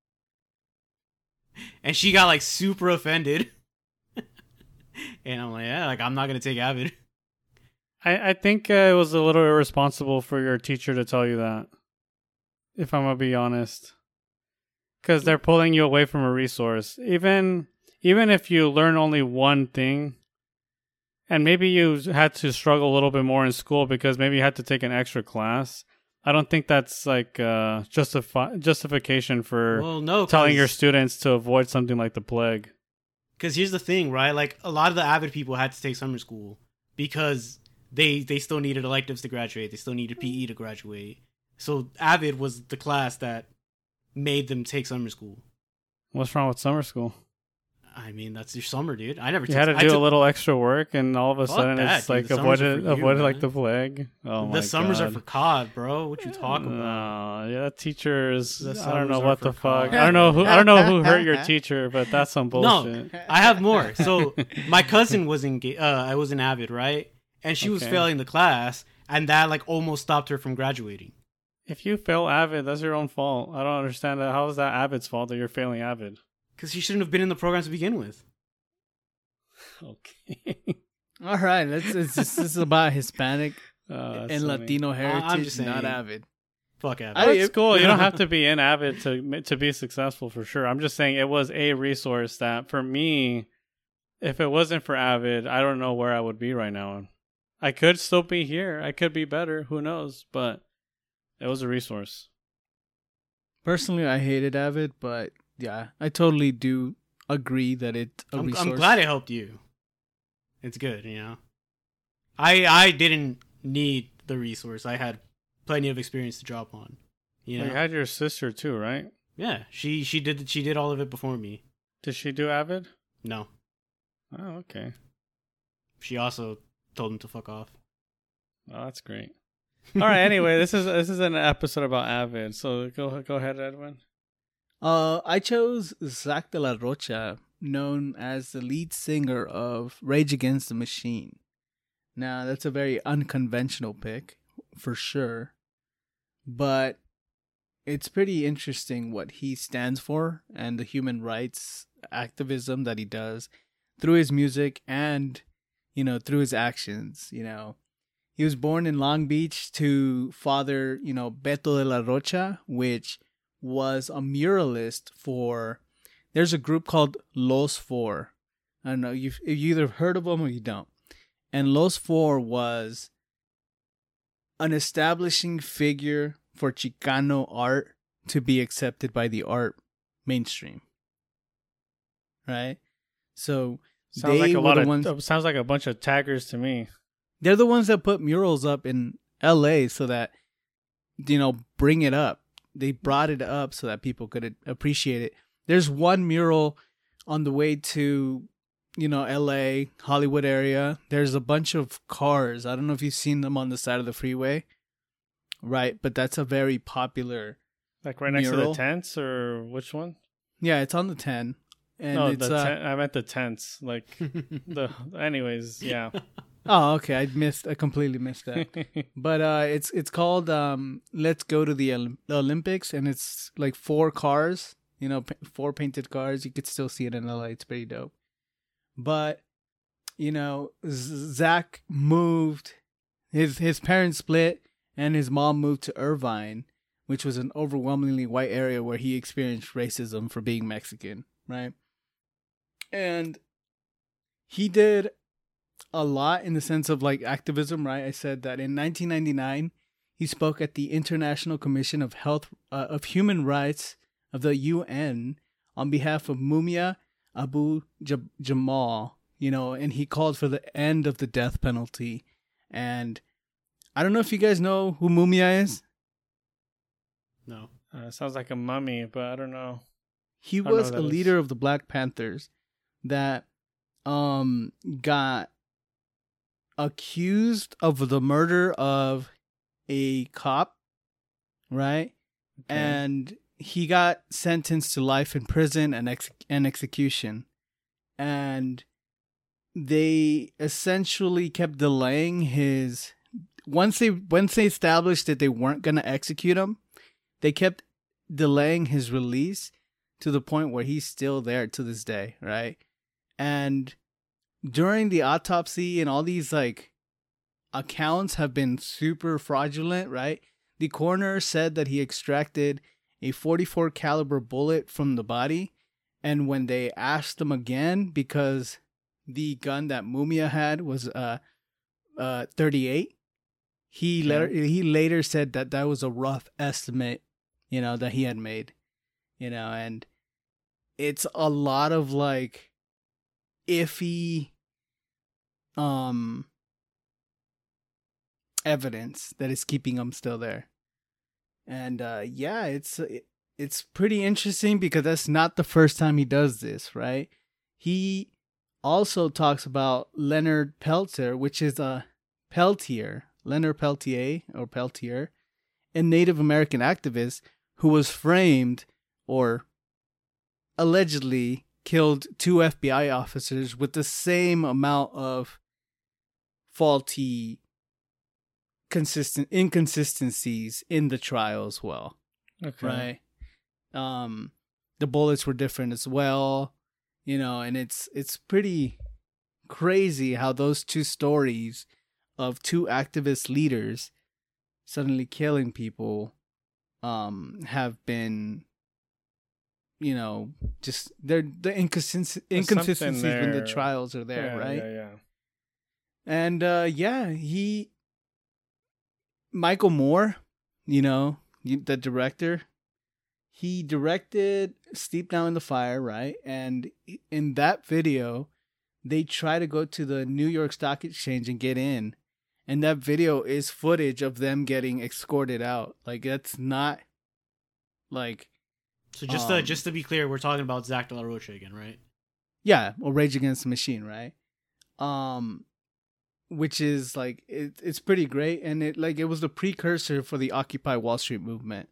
And she got like super offended. And I'm like, "Yeah, like I'm not gonna take Avid." I, I think uh, it was a little irresponsible for your teacher to tell you that, if I'm gonna be honest, because they're pulling you away from a resource. Even even if you learn only one thing, and maybe you had to struggle a little bit more in school because maybe you had to take an extra class, I don't think that's like uh, justifi- justification for Well, no, telling your students to avoid something like the plague. Because here's the thing, right? Like a lot of the Avid people had to take summer school because they they still needed electives to graduate. They still needed P E to graduate. So Avid was the class that made them take summer school. What's wrong with summer school? I mean, that's your summer, dude. I never. You took, had to I do took, a little extra work, and all of a Fuck sudden that, it's dude. like The summers are avoided for you, avoided like man. the plague. Oh my The summers god. are for C O D, bro. What you talking about? No, yeah, teachers. The I don't summers know are what for the fuck. C O D. I don't know who. I don't know who hurt your teacher, but that's some bullshit. No, I have more. So my cousin was in. ga- Uh, I was in Avid, right? And she was Okay. failing the class, and that like almost stopped her from graduating. If you fail Avid, that's your own fault. I don't understand that. How is that Avid's fault that you're failing Avid? Because she shouldn't have been in the program to begin with. Okay. All right, let's. It's, this is about Hispanic Oh, that's and funny. Latino heritage, just not saying. Avid. Fuck Avid. I- That's cool. You don't have to be in Avid to to be successful for sure. I'm just saying it was a resource that for me, if it wasn't for Avid, I don't know where I would be right now. I could still be here. I could be better. Who knows? But it was a resource. Personally, I hated Avid, but yeah, I totally do agree that it's a I'm, resource. I'm glad it helped you. It's good, you know. I I didn't need the resource. I had plenty of experience to draw upon. You know. You had your sister too, right? Yeah, she she did she did all of it before me. Did she do Avid? No, Oh, okay. she also told him to fuck off. Oh, that's great. All right. Anyway, this is this is an episode about Avid. So go go ahead, Edwin. Uh, I chose Zach de la Rocha, known as the lead singer of Rage Against the Machine. Now, that's a very unconventional pick, for sure. But it's pretty interesting what he stands for and the human rights activism that he does through his music and, you know, through his actions, you know. He was born in Long Beach to father, you know, Beto de la Rocha, which was a muralist for, there's a group called Los Four. I don't know, you've, you either heard of them or you don't. And Los Four was an establishing figure for Chicano art to be accepted by the art mainstream. Right? So Sounds they like a were lot the of ones, sounds like a bunch of taggers to me. they're the ones that put murals up in L A so that, you know, bring it up. They brought it up so that people could appreciate it. There's one mural on the way to, you know, L A, Hollywood area. There's a bunch of cars. I don't know if you've seen them on the side of the freeway. Right, but that's a very popular. Like right next Mural? to the tents, or which one? Yeah, it's on the ten. And no, it's the uh, ten- I meant the tents. Like the. Anyways, yeah. oh, okay. I missed. I completely missed that. But uh, it's it's called um, "Let's Go to the Olymp- Olympics," and it's like four cars. You know, p- four painted cars. You could still see it in L A. It's pretty dope. But you know, Z- Zach moved. His his parents split, and his mom moved to Irvine, which was an overwhelmingly white area where he experienced racism for being Mexican. Right, and he did a lot in the sense of like activism, right? I said that in nineteen ninety-nine, he spoke at the International Commission of Health uh, of Human Rights of the U N on behalf of Mumia Abu J- Jamal, you know, and he called for the end of the death penalty. And I don't know if you guys know who Mumia is. No. Uh, sounds like a mummy, but I don't know. He don't know was who a that leader is. of the Black Panthers that um got accused of the murder of a cop, right? Okay. And he got sentenced to life in prison and ex- and execution. And they essentially kept delaying his once they once they established that they weren't going to execute him, they kept delaying his release to the point where he's still there to this day, right? And during the autopsy and all these like accounts have been super fraudulent, right? The coroner said that he extracted a forty-four caliber bullet from the body, and when they asked him again, because the gun that Mumia had was uh uh thirty-eight, he Okay. later he later said that that was a rough estimate, you know, that he had made, you know, and it's a lot of like iffy um evidence that is keeping him still there. And uh yeah, it's it, it's pretty interesting because that's not the first time he does this, right? he also talks about Leonard Peltier, which is a Peltier, Leonard Peltier or Peltier, a Native American activist who was framed or allegedly killed two F B I officers with the same amount of faulty consistent inconsistencies in the trial as well. Okay. Right. Um the bullets were different as well, you know, and it's it's pretty crazy how those two stories of two activist leaders suddenly killing people um have been, you know, just they're the inconsist- inconsistencies when the trials are there, yeah, right? Yeah, yeah. And uh yeah, he Michael Moore, you know, the director, he directed Steep Down in the Fire, right? And in that video, they try to go to the New York Stock Exchange and get in. And that video is footage of them getting escorted out. Like, that's not, like... So just um, to, just to be clear, we're talking about Zach De La Rocha again, right? Yeah, or Rage Against the Machine, right? Um... Which is like it, it's pretty great, and it like it was the precursor for the Occupy Wall Street movement,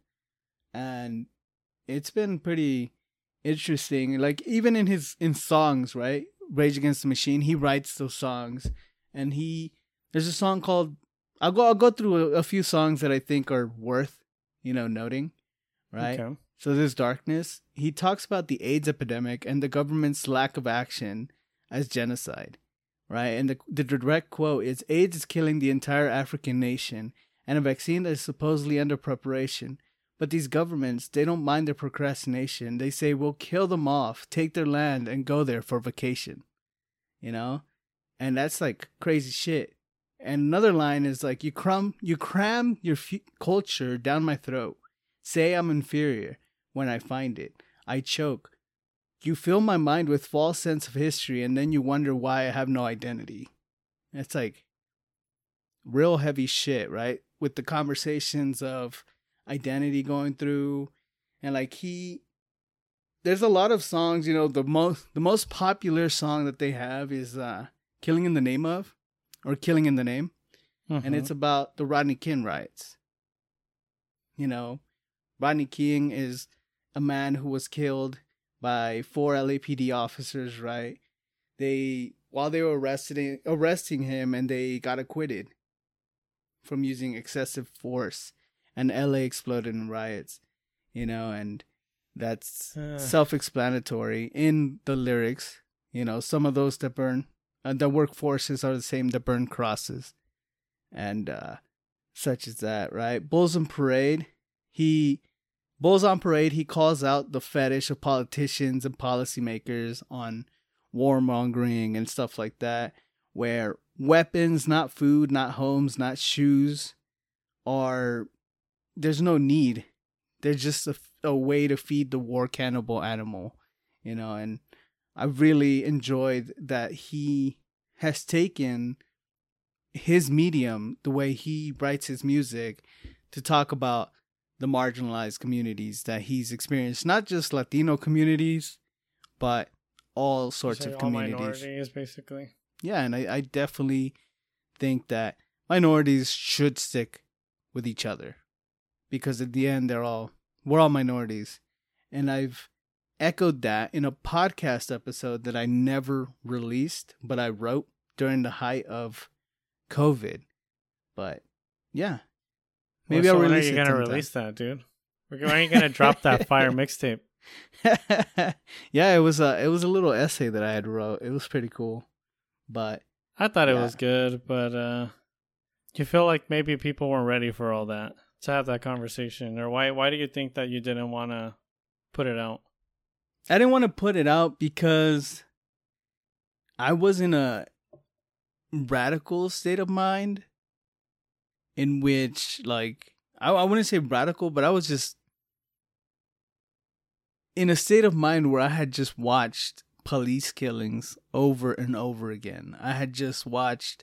and it's been pretty interesting. Like even in his in songs, right? Rage Against the Machine, he writes those songs, and he there's a song called I'll go I'll go through a, a few songs that I think are worth you know noting, right? Okay. So there's Darkness. He talks about the AIDS epidemic and the government's lack of action as genocide. Right, and the the direct quote is, AIDS is killing the entire African nation, and a vaccine that is supposedly under preparation. But these governments, they don't mind their procrastination. They say, we'll kill them off, take their land, and go there for vacation. You know? And that's like crazy shit. And another line is like, you cram, you cram your f- culture down my throat. Say I'm inferior when I find it. I choke. You fill my mind with false sense of history, and then you wonder why I have no identity. It's like real heavy shit, right? With the conversations of identity going through, and like he, there's a lot of songs. You know, the most the most popular song that they have is uh, "Killing in the Name of," or "Killing in the Name," Mm-hmm. and it's about the Rodney King riots. You know, Rodney King is a man who was killed by four L A P D officers, right? They, while they were arresting, arresting him, and they got acquitted from using excessive force, and L A exploded in riots, you know, and that's uh. self-explanatory in the lyrics. You know, some of those that burn, uh, the workforces are the same that burn crosses, and uh, such as that, right? Bulls on Parade, he... Bulls on Parade, he calls out the fetish of politicians and policymakers on warmongering and stuff like that, where weapons, not food, not homes, not shoes, are, there's no need. They're just a, a way to feed the war cannibal animal, you know, and I really enjoyed that he has taken his medium, the way he writes his music, to talk about the marginalized communities that he's experienced, not just Latino communities, but all sorts of all communities. Minorities, basically. Yeah, and I, I definitely think that minorities should stick with each other, because at the end, they're all we're all minorities, and I've echoed that in a podcast episode that I never released, but I wrote during the height of COVID. But yeah. Maybe well, so I'll when release are you it gonna sometime. release that, dude? When are you gonna drop that fire mixtape? Yeah, it was a it was a little essay that I had wrote. It was pretty cool, but I thought it yeah. was good, but uh, you feel like maybe people weren't ready for all that to have that conversation, or why? Why do you think that you didn't want to put it out? I didn't want to put it out because I was in a radical state of mind, in which, like, I, I wouldn't say radical, but I was just in a state of mind where I had just watched police killings over and over again. I had just watched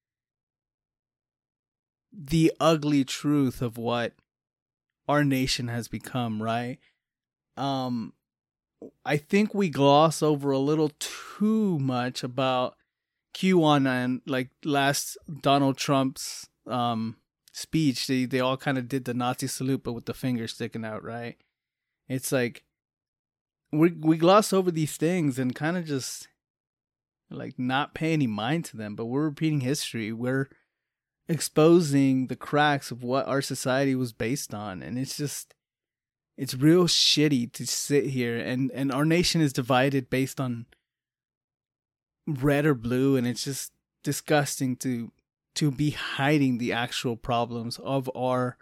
the ugly truth of what our nation has become, right? Um, I think we gloss over a little too much about QAnon and like last Donald Trump's um, speech. They they all kind of did the Nazi salute, but with the finger sticking out, right? It's like we we gloss over these things and kind of just like not pay any mind to them. But we're repeating history. We're exposing the cracks of what our society was based on, and it's just. It's real shitty to sit here and, and our nation is divided based on red or blue, and it's just disgusting to to be hiding the actual problems of our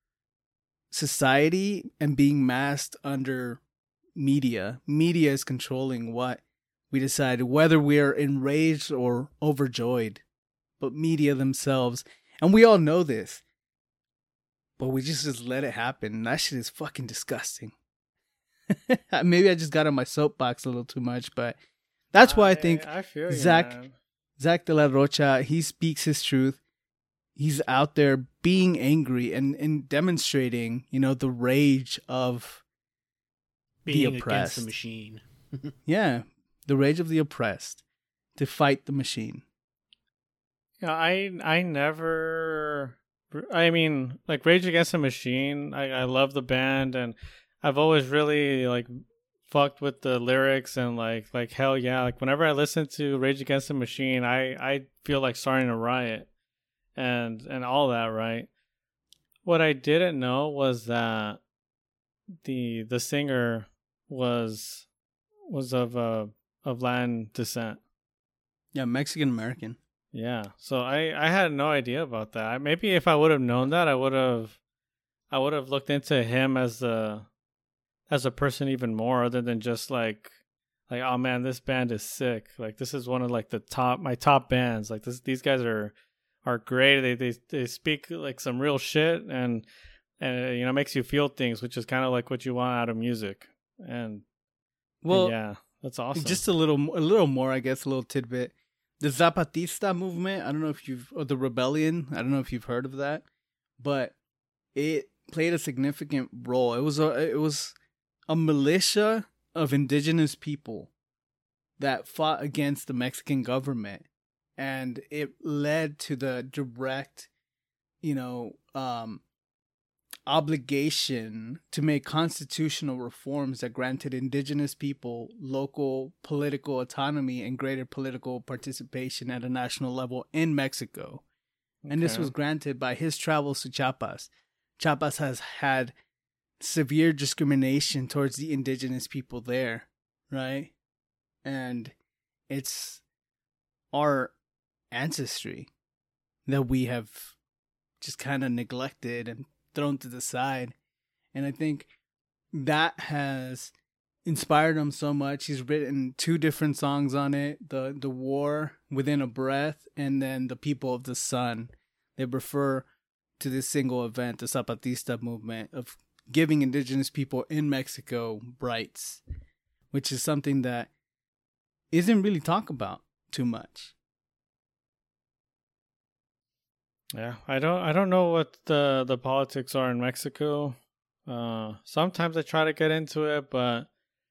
society and being masked under media. Media is controlling what we decide, whether we are enraged or overjoyed. But media themselves, and we all know this. But we just, just let it happen. And that shit is fucking disgusting. Maybe I just got on my soapbox a little too much, but that's why I, I think I feel Zach, you, Zach de la Rocha, he speaks his truth. He's out there being angry and, and demonstrating, you know, the rage of being the oppressed. Against the machine. Yeah, the rage of the oppressed to fight the machine. Yeah, I I never. I mean, like Rage Against the Machine, I, I love the band, and I've always really like fucked with the lyrics and like like hell yeah, like whenever I listen to Rage Against the Machine, I, I feel like starting a riot and and all that, right? What I didn't know was that the the singer was was of uh of Latin descent. Yeah, Mexican American. Yeah, so I, I had no idea about that. I, maybe if I would have known that, I would have I would have looked into him as a as a person even more, other than just like like oh man, this band is sick. Like this is one of like the top my top bands. Like this these guys are are great. They they they speak like some real shit, and and you know makes you feel things, which is kind of like what you want out of music. And well, and yeah, that's awesome. Just a little a little more, I guess, a little tidbit. The Zapatista movement, I don't know if you've, or the rebellion, I don't know if you've heard of that, but it played a significant role. It was a, it was a militia of indigenous people that fought against the Mexican government, and it led to the direct, you know, um, obligation to make constitutional reforms that granted indigenous people local political autonomy and greater political participation at a national level in Mexico. Okay. And this was granted by his travels to Chiapas. Chiapas has had severe discrimination towards the indigenous people there, right? And it's our ancestry that we have just kind of neglected and thrown to the side. And I think that has inspired him so much. He's written two different songs on it, the the War Within a Breath and then The People of the Sun. They refer to this single event, the Zapatista movement, of giving indigenous people in Mexico rights, which is something that isn't really talked about too much. Yeah, I don't I don't know what the the politics are in Mexico. Uh sometimes I try to get into it, but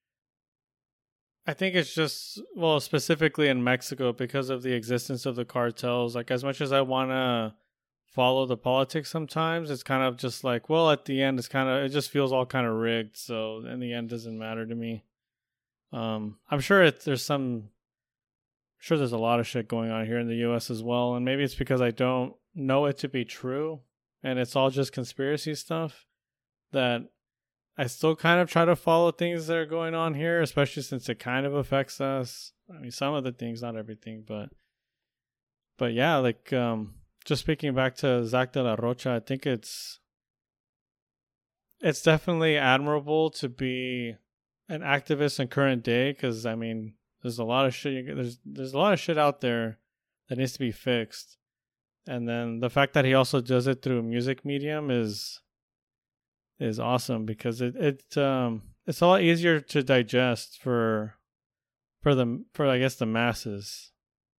I think it's just, well, specifically in Mexico because of the existence of the cartels. Like as much as I want to follow the politics sometimes, it's kind of just like, well, at the end it's kind of, it just feels all kind of rigged, so in the end it doesn't matter to me. Um I'm sure it, there's some I'm sure there's a lot of shit going on here in the U S as well, and maybe it's because I don't know it to be true and it's all just conspiracy stuff that I still kind of try to follow things that are going on here, especially since it kind of affects us. I mean, some of the things, not everything, but but yeah, like um just speaking back to Zach de la Rocha, I think it's it's definitely admirable to be an activist in current day, because I mean there's a lot of shit you, there's there's a lot of shit out there that needs to be fixed. And then the fact that he also does it through a music medium is is awesome, because it it um it's a lot easier to digest for for the for I guess the masses.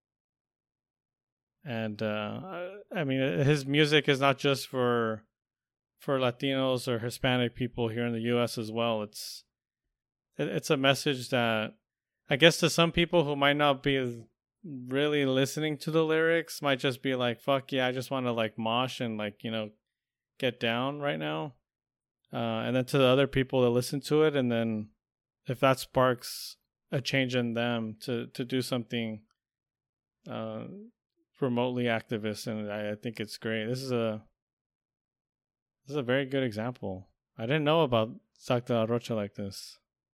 And uh, I mean, his music is not just for for Latinos or Hispanic people here in the U S as well. It's it, it's a message that I guess to some people who might not be really listening to the lyrics might just be like, fuck yeah, I just want to like mosh and like, you know, get down right now. Uh, and then to the other people that listen to it, and then if that sparks a change in them to, to do something uh, remotely activist, and I, I think it's great. This is a this is a very good example. I didn't know about Sac de la Rocha like this.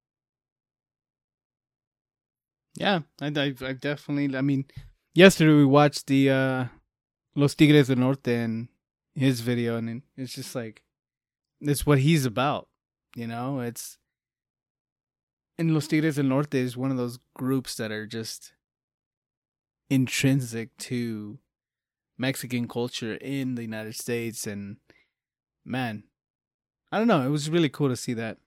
Yeah, I, I, I definitely, I mean, yesterday we watched the uh, Los Tigres del Norte and his video, and it's just like, it's what he's about, you know? It's, and Los Tigres del Norte is one of those groups that are just intrinsic to Mexican culture in the United States, and man, I don't know, it was really cool to see that.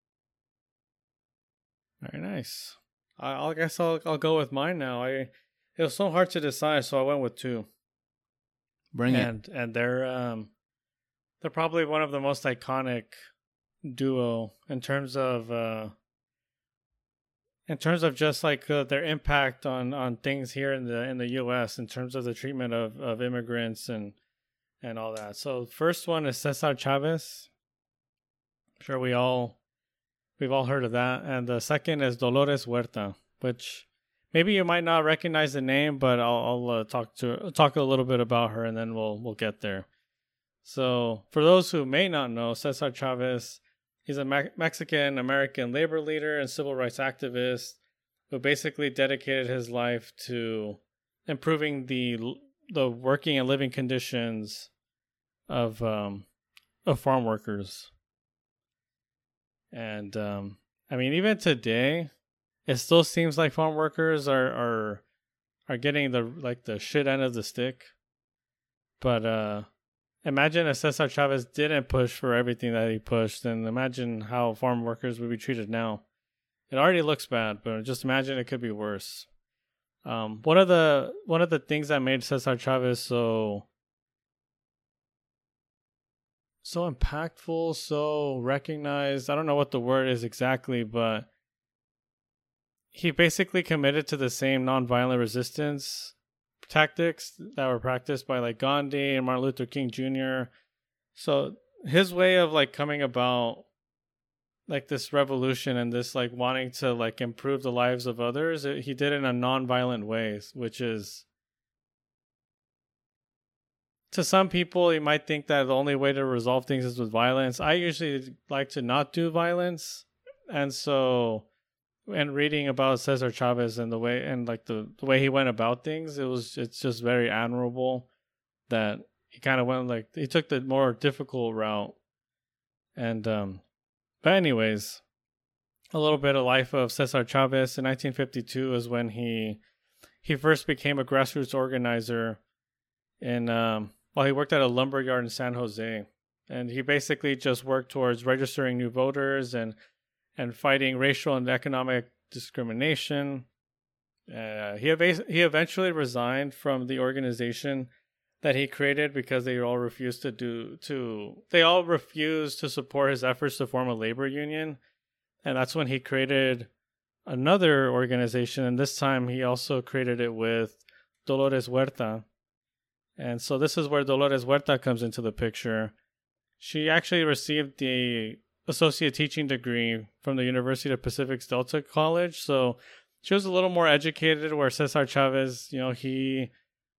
Very nice. I, I guess I'll I'll go with mine now. I it was so hard to decide, so I went with two. Bring and, it. And they're um they're probably one of the most iconic duo in terms of uh in terms of just like uh, their impact on, on things here in the in the U S in terms of the treatment of, of immigrants and and all that. So first one is Cesar Chavez. I'm sure we all we've all heard of that. And the second is Dolores Huerta, which maybe you might not recognize the name, but I'll, I'll uh, talk to talk a little bit about her, and then we'll we'll get there. So for those who may not know, Cesar Chavez, he's a Me- Mexican-American labor leader and civil rights activist who basically dedicated his life to improving the the working and living conditions of um, of farm workers. And um, I mean, even today, it still seems like farm workers are are are getting the like the shit end of the stick. But uh, imagine if Cesar Chavez didn't push for everything that he pushed, and imagine how farm workers would be treated now. It already looks bad, but just imagine it could be worse. Um, one of the one of the things that made Cesar Chavez so so impactful, so recognized, I don't know what the word is exactly, but he basically committed to the same nonviolent resistance tactics that were practiced by like Gandhi and Martin Luther King Junior So his way of like coming about like this revolution and this like wanting to like improve the lives of others, it, he did it in a non-violent ways, which is, to some people, you might think that the only way to resolve things is with violence. I usually like to not do violence. And so, and reading about Cesar Chavez and the way, and like the, the way he went about things, it was, it's just very admirable that he kind of went like, he took the more difficult route. And, um, but anyways, a little bit of life of Cesar Chavez. In nineteen fifty-two is when he, he first became a grassroots organizer in, um, while he worked at a lumber yard in San Jose. And he basically just worked towards registering new voters and and fighting racial and economic discrimination. Uh, he ev- he eventually resigned from the organization that he created because they all refused to do to they all refused to support his efforts to form a labor union. And that's when he created another organization, and this time he also created it with Dolores Huerta. And so this is where Dolores Huerta comes into the picture. She actually received the associate teaching degree from the University of Pacific's Delta College. So she was a little more educated, where Cesar Chavez, you know, he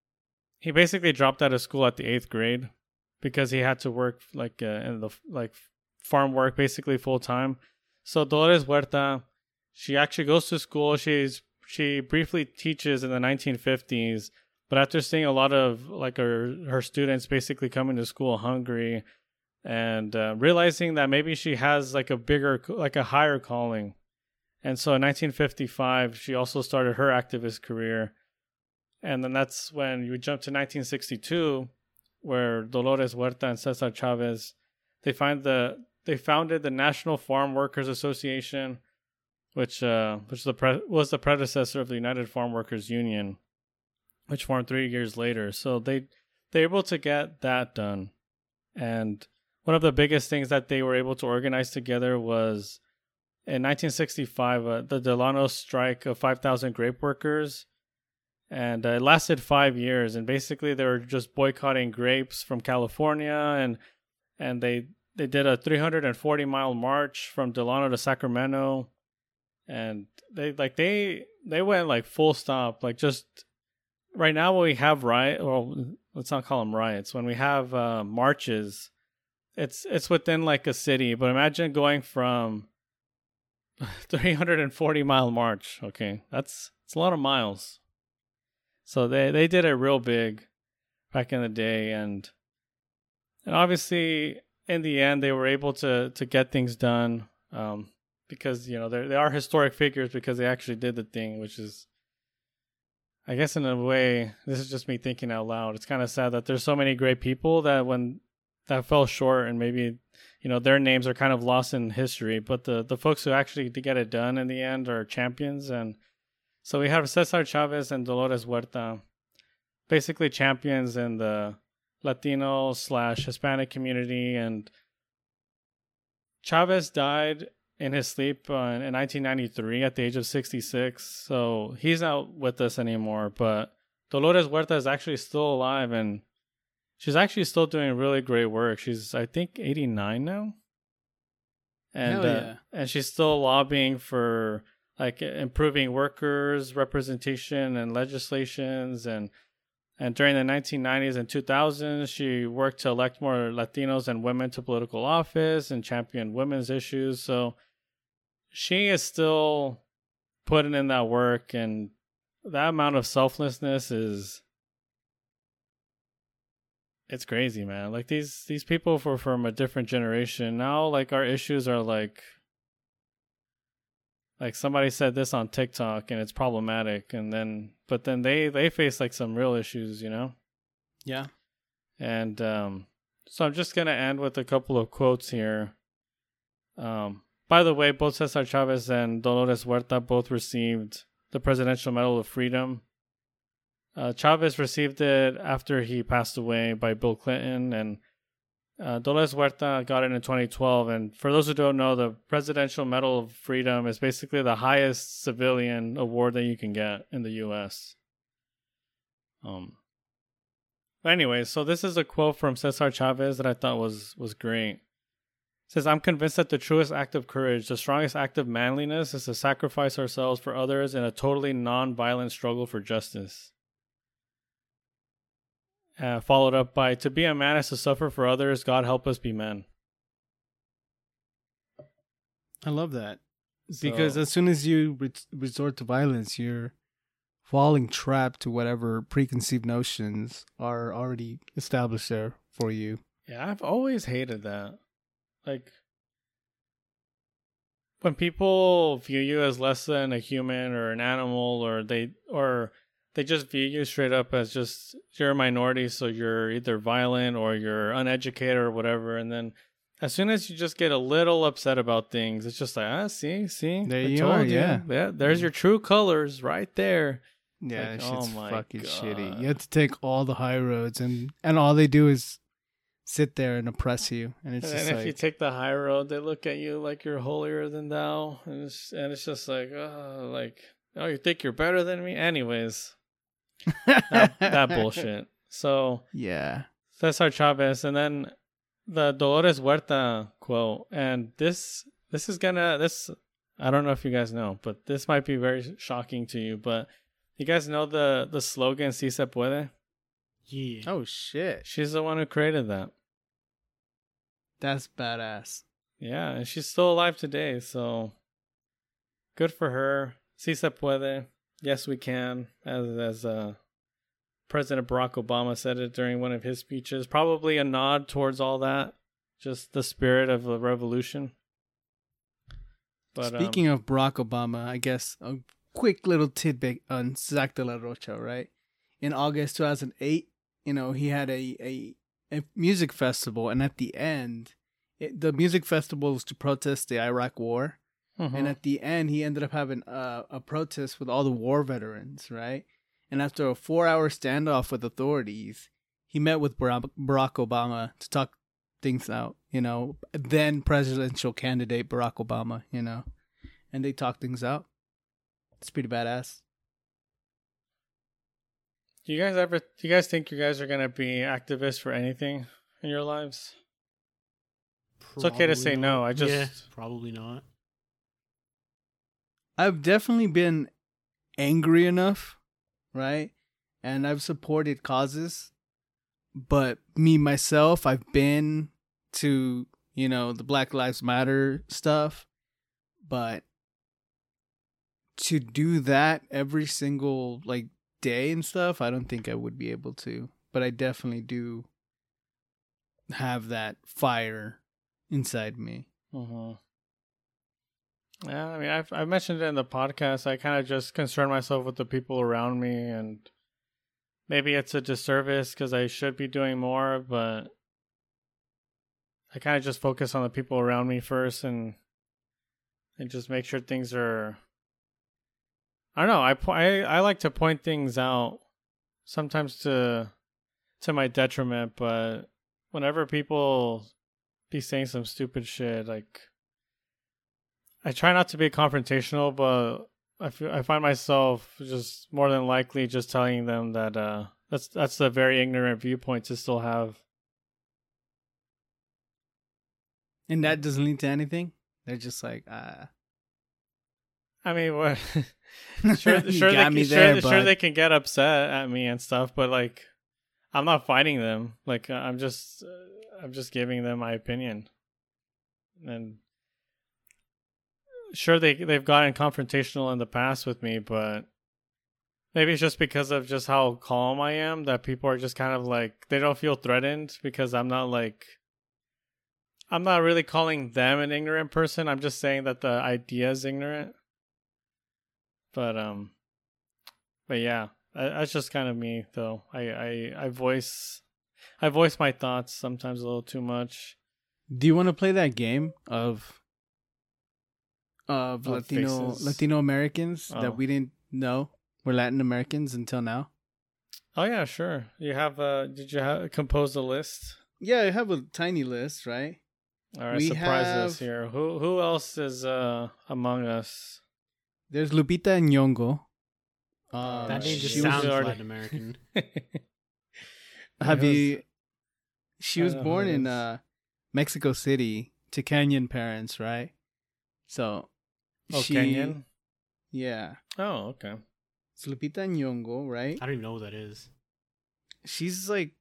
he basically dropped out of school at the eighth grade because he had to work like uh, in the like farm work basically full time. So Dolores Huerta, she actually goes to school. She's she briefly teaches in the nineteen fifties. But after seeing a lot of like her, her students basically coming to school hungry and uh, realizing that maybe she has like a bigger, like a higher calling. And so in nineteen fifty-five, she also started her activist career. And then that's when you jump to nineteen sixty-two, where Dolores Huerta and Cesar Chavez, they find the they founded the National Farm Workers Association, which uh, which the pre- was the predecessor of the United Farm Workers Union, which formed three years later. So they they were able to get that done. And one of the biggest things that they were able to organize together was in nineteen sixty-five, uh, the Delano strike of five thousand grape workers, and uh, it lasted five years. And basically, they were just boycotting grapes from California, and and they they did a three hundred forty mile march from Delano to Sacramento, and they like they they went like full stop, like just right now when we have riot, well, let's not call them riots. When we have uh, marches, it's it's within like a city, but imagine going from three hundred forty mile march. Okay, that's it's a lot of miles. So they they did it real big back in the day, and and obviously in the end they were able to to get things done, um, because you know they they are historic figures because they actually did the thing, which is, I guess in a way, this is just me thinking out loud. It's kind of sad that there's so many great people that when that fell short, and maybe, you know, their names are kind of lost in history, but the, the folks who actually did get it done in the end are champions. And so we have Cesar Chavez and Dolores Huerta, basically champions in the Latino slash Hispanic community. And Chavez died in his sleep uh, in nineteen ninety-three at the age of sixty-six. So he's not with us anymore, but Dolores Huerta is actually still alive, and she's actually still doing really great work. She's, I think, eighty-nine now. And Hell yeah. uh, and she's still lobbying for like improving workers' representation and legislations, and and during the nineteen nineties and two thousands, she worked to elect more Latinos and women to political office and champion women's issues. So she is still putting in that work, and that amount of selflessness is, it's crazy, man. Like these these people were from a different generation. Now, like our issues are like, like somebody said this on TikTok and it's problematic, and then but then they they face like some real issues, you know. Yeah. And um, so I'm just gonna end with a couple of quotes here. Um, by the way, both Cesar Chavez and Dolores Huerta both received the Presidential Medal of Freedom. Uh, Chavez received it after he passed away by Bill Clinton, and uh, Dolores Huerta got it in twenty twelve. And for those who don't know, the Presidential Medal of Freedom is basically the highest civilian award that you can get in the U S. Um. But anyway, so this is a quote from Cesar Chavez that I thought was was great. It says, "I'm convinced that the truest act of courage, the strongest act of manliness, is to sacrifice ourselves for others in a totally non-violent struggle for justice." Uh, followed up by, "To be a man is to suffer for others. God help us be men." I love that. So- Because as soon as you re- resort to violence, you're falling trapped to whatever preconceived notions are already established there for you. Yeah, I've always hated that. Like, when people view you as less than a human or an animal, or they or they just view you straight up as just you're a minority, so you're either violent or you're uneducated or whatever. And then as soon as you just get a little upset about things, it's just like, ah, see, see, There I you told are, yeah. yeah. There's your true colors right there. Yeah, Like, that shit's oh my fucking God. shitty. You have to take all the high roads, and, and all they do is sit there and oppress you. And it's And just if like, you take the high road, they look at you like you're holier than thou, and it's, and it's just like, oh, like, oh, you think you're better than me? Anyways, that, that bullshit. So Yeah. Cesar Chavez, and then the Dolores Huerta quote, and this this is gonna this I don't know if you guys know, but this might be very shocking to you. But you guys know the the slogan "Si se puede"? Yeah. Oh, shit. She's the one who created that. That's badass. Yeah, and she's still alive today, so good for her. Si se puede. Yes, we can. As as uh, President Barack Obama said it during one of his speeches. Probably a nod towards all that. Just the spirit of the revolution. But Speaking um, of Barack Obama, I guess a quick little tidbit on Zac de la Rocha, right? In August two thousand eight, you know, he had a, a, a music festival, and at the end, it, the music festival was to protest the Iraq War. mhm. And at the end, he ended up having a, a protest with all the war veterans, right? And after a four-hour standoff with authorities, he met with Barack Barack Obama to talk things out, you know, then presidential candidate Barack Obama, you know. and they talk things out. It's pretty badass. Do you guys ever? Do you guys think you guys are gonna be activists for anything in your lives? It's okay to say Probably no. not. I just Yeah, probably not. I've definitely been angry enough, right? And I've supported causes, but me myself, I've been to, you know, the Black Lives Matter stuff, but to do that every single like day and stuff, I don't think I would be able to. But I definitely do have that fire inside me. Mm-hmm. Yeah, I mean, I've I mentioned it in the podcast. I kind of just concern myself with the people around me, and maybe it's a disservice because I should be doing more, but I kind of just focus on the people around me first, and and just make sure things are. I don't know. I po- I I like to point things out, sometimes to to my detriment, but whenever people be saying some stupid shit, like. I try not to be confrontational, but I feel, I find myself just more than likely just telling them that uh, that's that's a very ignorant viewpoint to still have. And that doesn't lead to anything. They're just like, ah. Uh... I mean, what? sure, You sure, they got can, me sure, there, sure bud. they can get upset at me and stuff, but like, I'm not fighting them. Like, I'm just, uh, I'm just giving them my opinion, and. Sure, they they've gotten confrontational in the past with me, but maybe it's just because of just how calm I am that people are just kind of like they don't feel threatened because I'm not like I'm not really calling them an ignorant person. I'm just saying that the idea is ignorant. But um, but yeah, that's just kind of me though. I I I voice I voice my thoughts sometimes a little too much. Do you want to play that game of? Of Oh, Latino faces. Latino Americans Oh. that we didn't know were Latin Americans until now. Oh yeah, sure. You have uh did you have compose a list? Yeah, I have a tiny list, right? All right, We surprise have- us here. Who who else is uh among us? There's Lupita Nyong'o. Uh, That name she just was sounds already- Latin American. Have Who you? She I was don't know born who it in is. uh, Mexico City to Kenyan parents, right? So, Oh, she, Kenyan? Yeah, Oh, okay. it's Lupita Nyong'o, right? I don't even know who that is. She's like,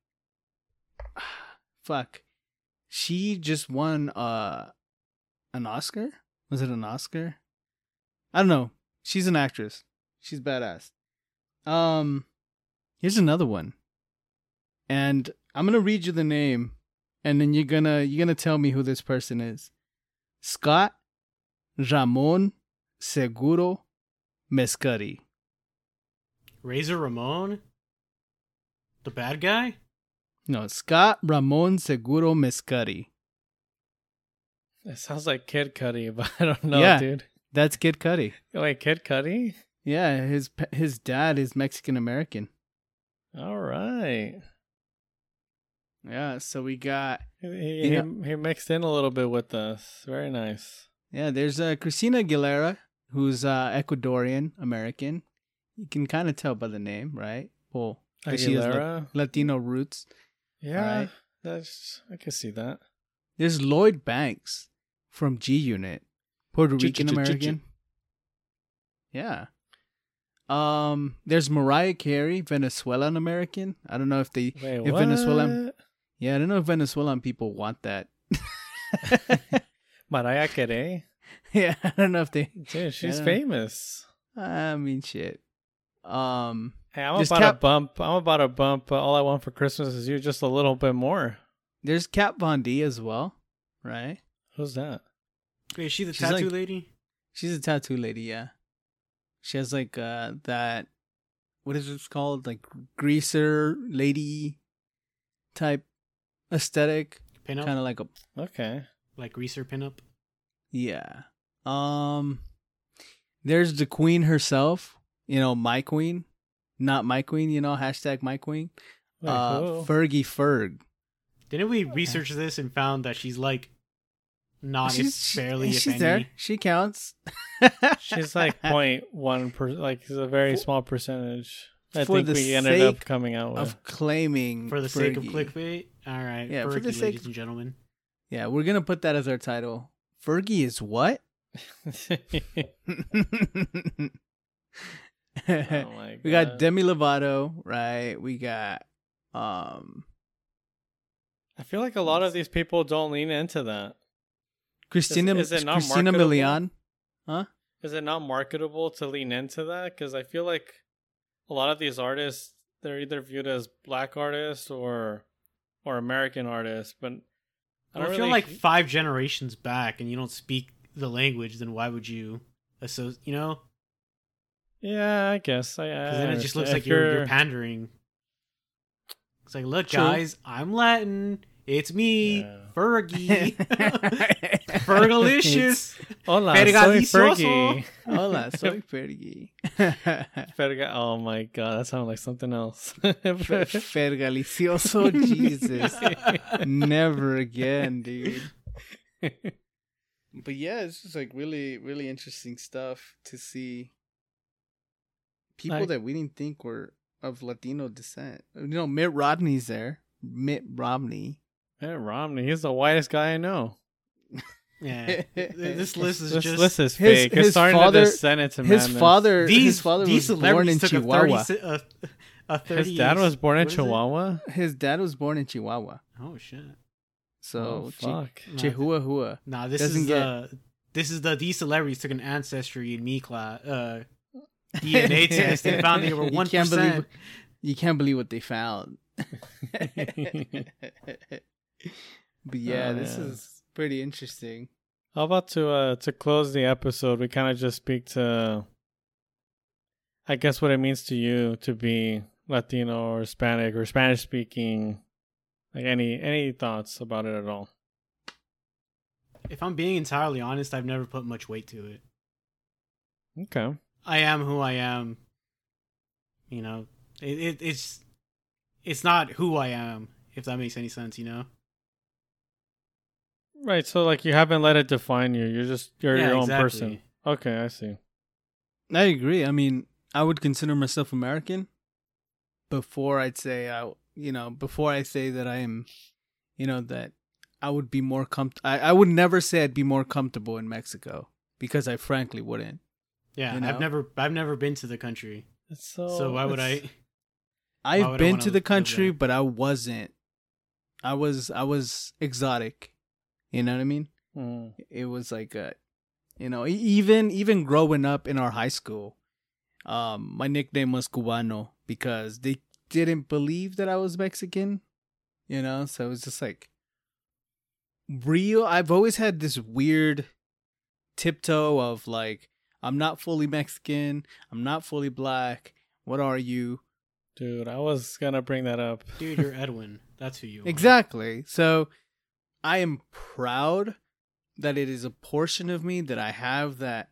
fuck. She just won uh an Oscar. Was it an Oscar? I don't know. She's an actress. She's badass. Um, here's another one, and I'm gonna read you the name, and then you're gonna you're gonna tell me who this person is. Scott Ramon Seguro Mescari. Razor Ramon? The bad guy? No, Scott Ramon Seguro Mescari. It sounds like Kid Cudi, but I don't know, Yeah. dude. That's Kid Cudi. Wait, Kid Cudi? Yeah, his pe- his dad is Mexican American. All right. Yeah, so we got He, You he, he mixed in a little bit with us. Very nice. yeah. There's uh, Christina Aguilera, who's uh, Ecuadorian American. You can kind of tell by the name, right? Well, 'cause she has La- Aguilera? Latino roots. Yeah, Alright. that's I can see that. There's Lloyd Banks from G Unit, Puerto G- Rican G- G- G- American. Yeah. Um. There's Mariah Carey, Venezuelan American. I don't know if they, Wait, if what? Venezuelan. Yeah, I don't know if Venezuelan people want that. Mariah Carey? Yeah, I don't know if they. Dude, she's Yeah. famous. I mean, shit. Um. Hey, I'm There's about Cap- to bump. I'm about to bump. Uh, All I Want for Christmas Is You just a little bit more. There's Kat Von D as well, right? Who's that? Wait, is she the She's tattoo like- lady? She's a tattoo lady, yeah. She has like uh that, what is it called? Like greaser lady type aesthetic, Pinup? kind of like a Okay. Like greaser pinup? yeah. Um, there's the queen herself. You know, my queen, not my queen. You know, hashtag my queen. Wait, uh, who? Fergie Ferg. Didn't we research this and found that she's like Not she's if barely, she, if she's any. there. She counts. She's like point one per, like it's a very small percentage. I For think the we ended up sake coming out with. Of claiming For the sake of Fergie. clickbait? All right. Yeah, Fergie, for the ladies sake- and gentlemen. Yeah, we're gonna put that as our title. Fergie is what? Oh my We got God. Demi Lovato, right? We got um I feel like a lot of these people don't lean into that. Christina is it not Christina marketable? Milian. Huh? Is it not marketable to lean into that? Because I feel like a lot of these artists, they're either viewed as black artists or or American artists, but I Well, don't if you're really. like five generations back and you don't speak the language, then why would you associate, you know? Yeah, I guess. I, I Because then it just looks understand. like If you're, you're pandering. It's like, look, True. guys, I'm Latin. It's me, Yeah. Fergie. Fergalicious. Hola, soy Fergalicioso. Fergie. Hola, soy Fergie. Ferga. Oh my God, that sounded like something else. Fergalicioso, Jesus. Never again, dude. But yeah, it's just like really, really interesting stuff to see people Like- that we didn't think were of Latino descent. You know, Mitt Romney's there. Mitt Romney. Hey, Romney, he's the whitest guy I know. Yeah. This list is This just. list is his- fake. It's his starting father- to descend into His madness. father, these his father these was born in celebrities took a Chihuahua. thirty, a, a thirty. His dad was born in what is it? Chihuahua. His dad was born in Chihuahua. Oh shit! So, Oh, Chi- fuck. Nah, Chihuahua. Nah, this Doesn't is get- the this is the these celebrities took an ancestry in me class uh, D N A test and found they were You one can't believe- percent. You can't believe what they found. But yeah, Oh, this yeah. is pretty interesting. How about to uh to close the episode? We kind of just speak to, I guess, what it means to you to be Latino or Hispanic or Spanish speaking. Like any any thoughts about it at all? If I'm being entirely honest, I've never put much weight to it. Okay. I am who I am. You know, it, it it's it's not who I am. If that makes any sense, you know. Right. So like you haven't let it define you. You're just you're Yeah, your own exactly. person. Okay, I see. I agree. I mean, I would consider myself American before I'd say I, you know, before I say that I am, you know, that I would be more comfort. I, I would never say I'd be more comfortable in Mexico because I frankly wouldn't. Yeah, You know? I've never I've never been to the country, It's so so why would it's- I? I've would I been wanna to the live country, there? but I wasn't. I was I was exotic. You know what I mean? Mm. It was like a, you know, e- even even growing up in our high school, um, my nickname was Cubano because they didn't believe that I was Mexican. You know, so it was just like real. I've always had this weird tiptoe of like, I'm not fully Mexican. I'm not fully black. What are you? Dude, I was gonna bring that up. Dude, you're Edwin. That's who you are. Exactly. So I am proud that it is a portion of me that I have that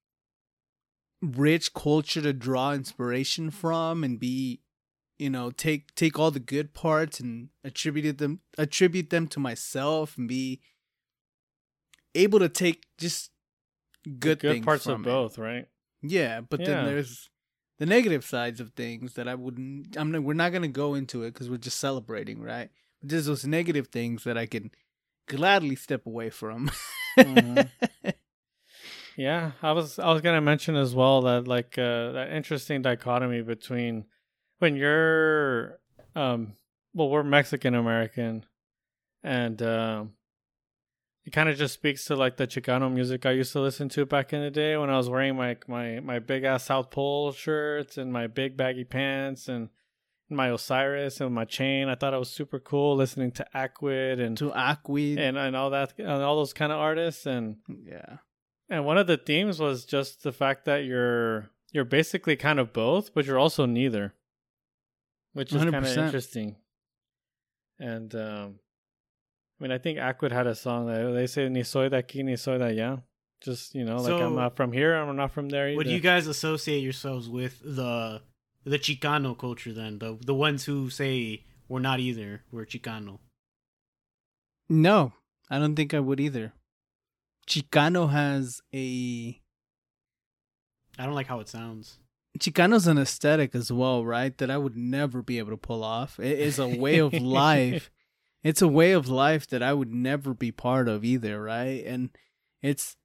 rich culture to draw inspiration from and be, you know, take take all the good parts and attribute them attribute them to myself and be able to take just good, Good things parts from of it. both, right? Yeah, but Yeah. then there's the negative sides of things that I wouldn't. I'm. Not, we're not gonna go into it because we're just celebrating, right? But there's those negative things that I can gladly step away from. Mhm. Yeah, I was I was gonna mention as well that like uh, that interesting dichotomy between when you're um well we're Mexican American and um it kind of just speaks to like the Chicano music I used to listen to back in the day when I was wearing my my my big ass South Pole shirts and my big baggy pants and my Osiris and my chain. I thought it was super cool listening to Aquid and to Aquid. and and all that and all those kind of artists and yeah. and one of the themes was just the fact that you're you're basically kind of both, but you're also neither, which is kind of one hundred percent. interesting. And um, I mean, I think Aquid had a song that they say "Ni soy de aquí, ni soy de allá." Just you know, like So- I'm not from here, I'm not from there either. Would you guys associate yourselves with the the Chicano culture then? The the ones who say we're not either, we're Chicano. No, I don't think I would either. Chicano has a I don't like how it sounds. Chicano's an aesthetic as well, right? That I would never be able to pull off. It is a way of life. It's a way of life that I would never be part of either, right? And it's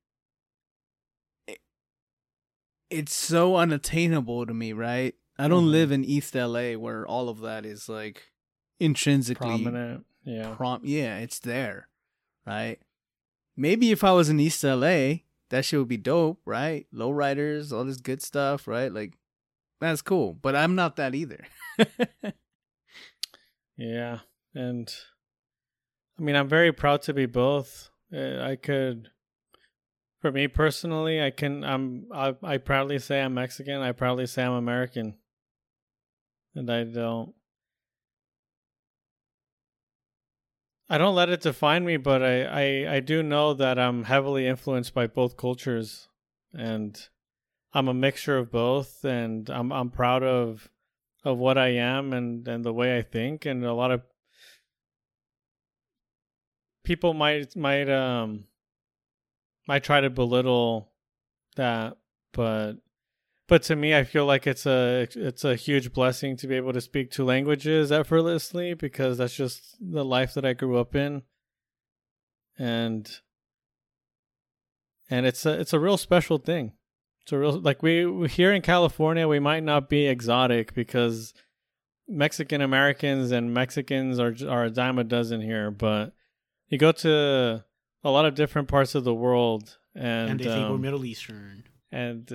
it's so unattainable to me, right? I don't Mhm. live in East L A where all of that is like intrinsically Prominent. Yeah. prom yeah, it's there, right? Maybe if I was in East L A, that shit would be dope, right? Lowriders, all this good stuff, right? Like, that's cool. But I'm not that either. Yeah. And I mean, I'm very proud to be both. Uh, I could, for me personally, I can, I'm, I, I proudly say I'm Mexican. I proudly say I'm American. And I don't, I don't let it define me, but I, I, I do know that I'm heavily influenced by both cultures, and I'm a mixture of both, and I'm I'm proud of of what I am and, and the way I think, and a lot of people might might um might try to belittle that, but but to me, I feel like it's a it's a huge blessing to be able to speak two languages effortlessly, because that's just the life that I grew up in, and and it's a it's a real special thing. It's a real, like, we, we here in California, we might not be exotic because Mexican Americans and Mexicans are are a dime a dozen here, but you go to a lot of different parts of the world, and, And they think we're um, Middle Eastern. and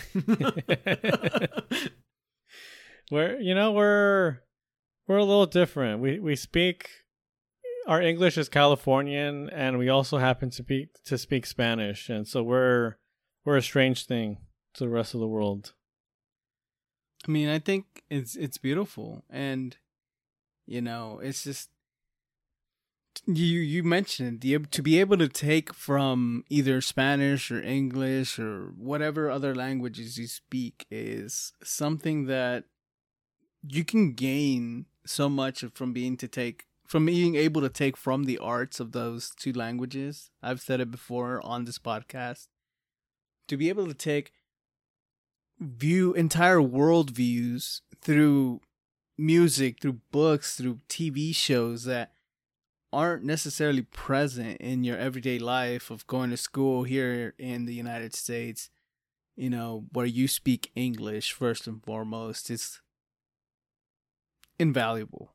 we're you know we're we're a little different. We we speak, our English is Californian, and we also happen to be to speak Spanish, and so we're we're a strange thing to the rest of the world. I mean, I think it's it's beautiful, and you know, it's just you you mentioned the to be able to take from either Spanish or English or whatever other languages you speak is something that you can gain so much from being to take from being able to take from the arts of those two languages. I've said it before on this podcast. To be able to take view entire world views through music, through books, through T V shows that aren't necessarily present in your everyday life of going to school here in the United States, you know, where you speak English first and foremost, is invaluable.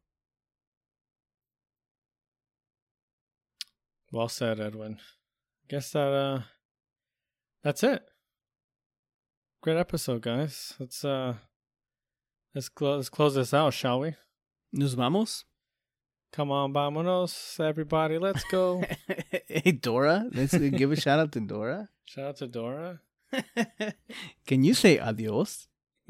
Well said, Edwin. Guess that uh that's it. Great episode, guys. Let's uh let's close let's close this out, shall we? Nos vamos? Come on, vámonos, everybody. Let's go. Hey, Dora. Let's give a shout out to Dora. Shout out to Dora. Can you say adios?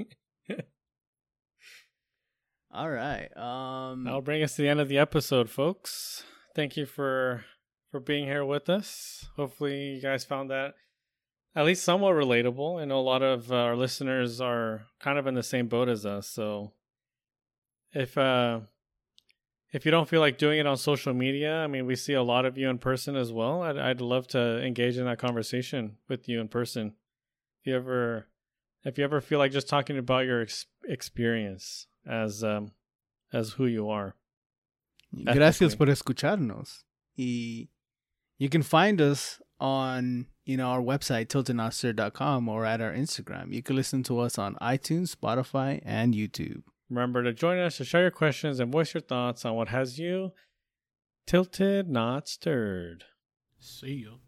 All right. Um, That'll bring us to the end of the episode, folks. Thank you for for being here with us. Hopefully you guys found that at least somewhat relatable. I know a lot of uh, our listeners are kind of in the same boat as us. So if uh, if you don't feel like doing it on social media, I mean, we see a lot of you in person as well. I'd, I'd love to engage in that conversation with you in person. If you ever, if you ever feel like just talking about your ex- experience as um, as who you are. Gracias por escucharnos. Y you can find us on, you know, our website, tilted not stirred dot com, or at our Instagram. You can listen to us on iTunes, Spotify, and YouTube. Remember to join us to share your questions and voice your thoughts on what has you tilted, not stirred. See ya.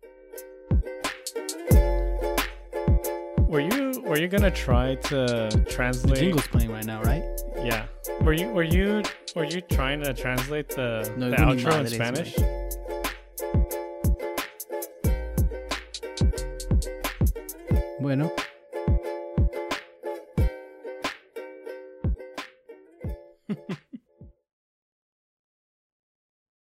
Were you were you gonna try to The translate? jingle's playing right now, right? Yeah. Were you were you were you trying to translate the, No, the ni outro in madres, Spanish? Bueno.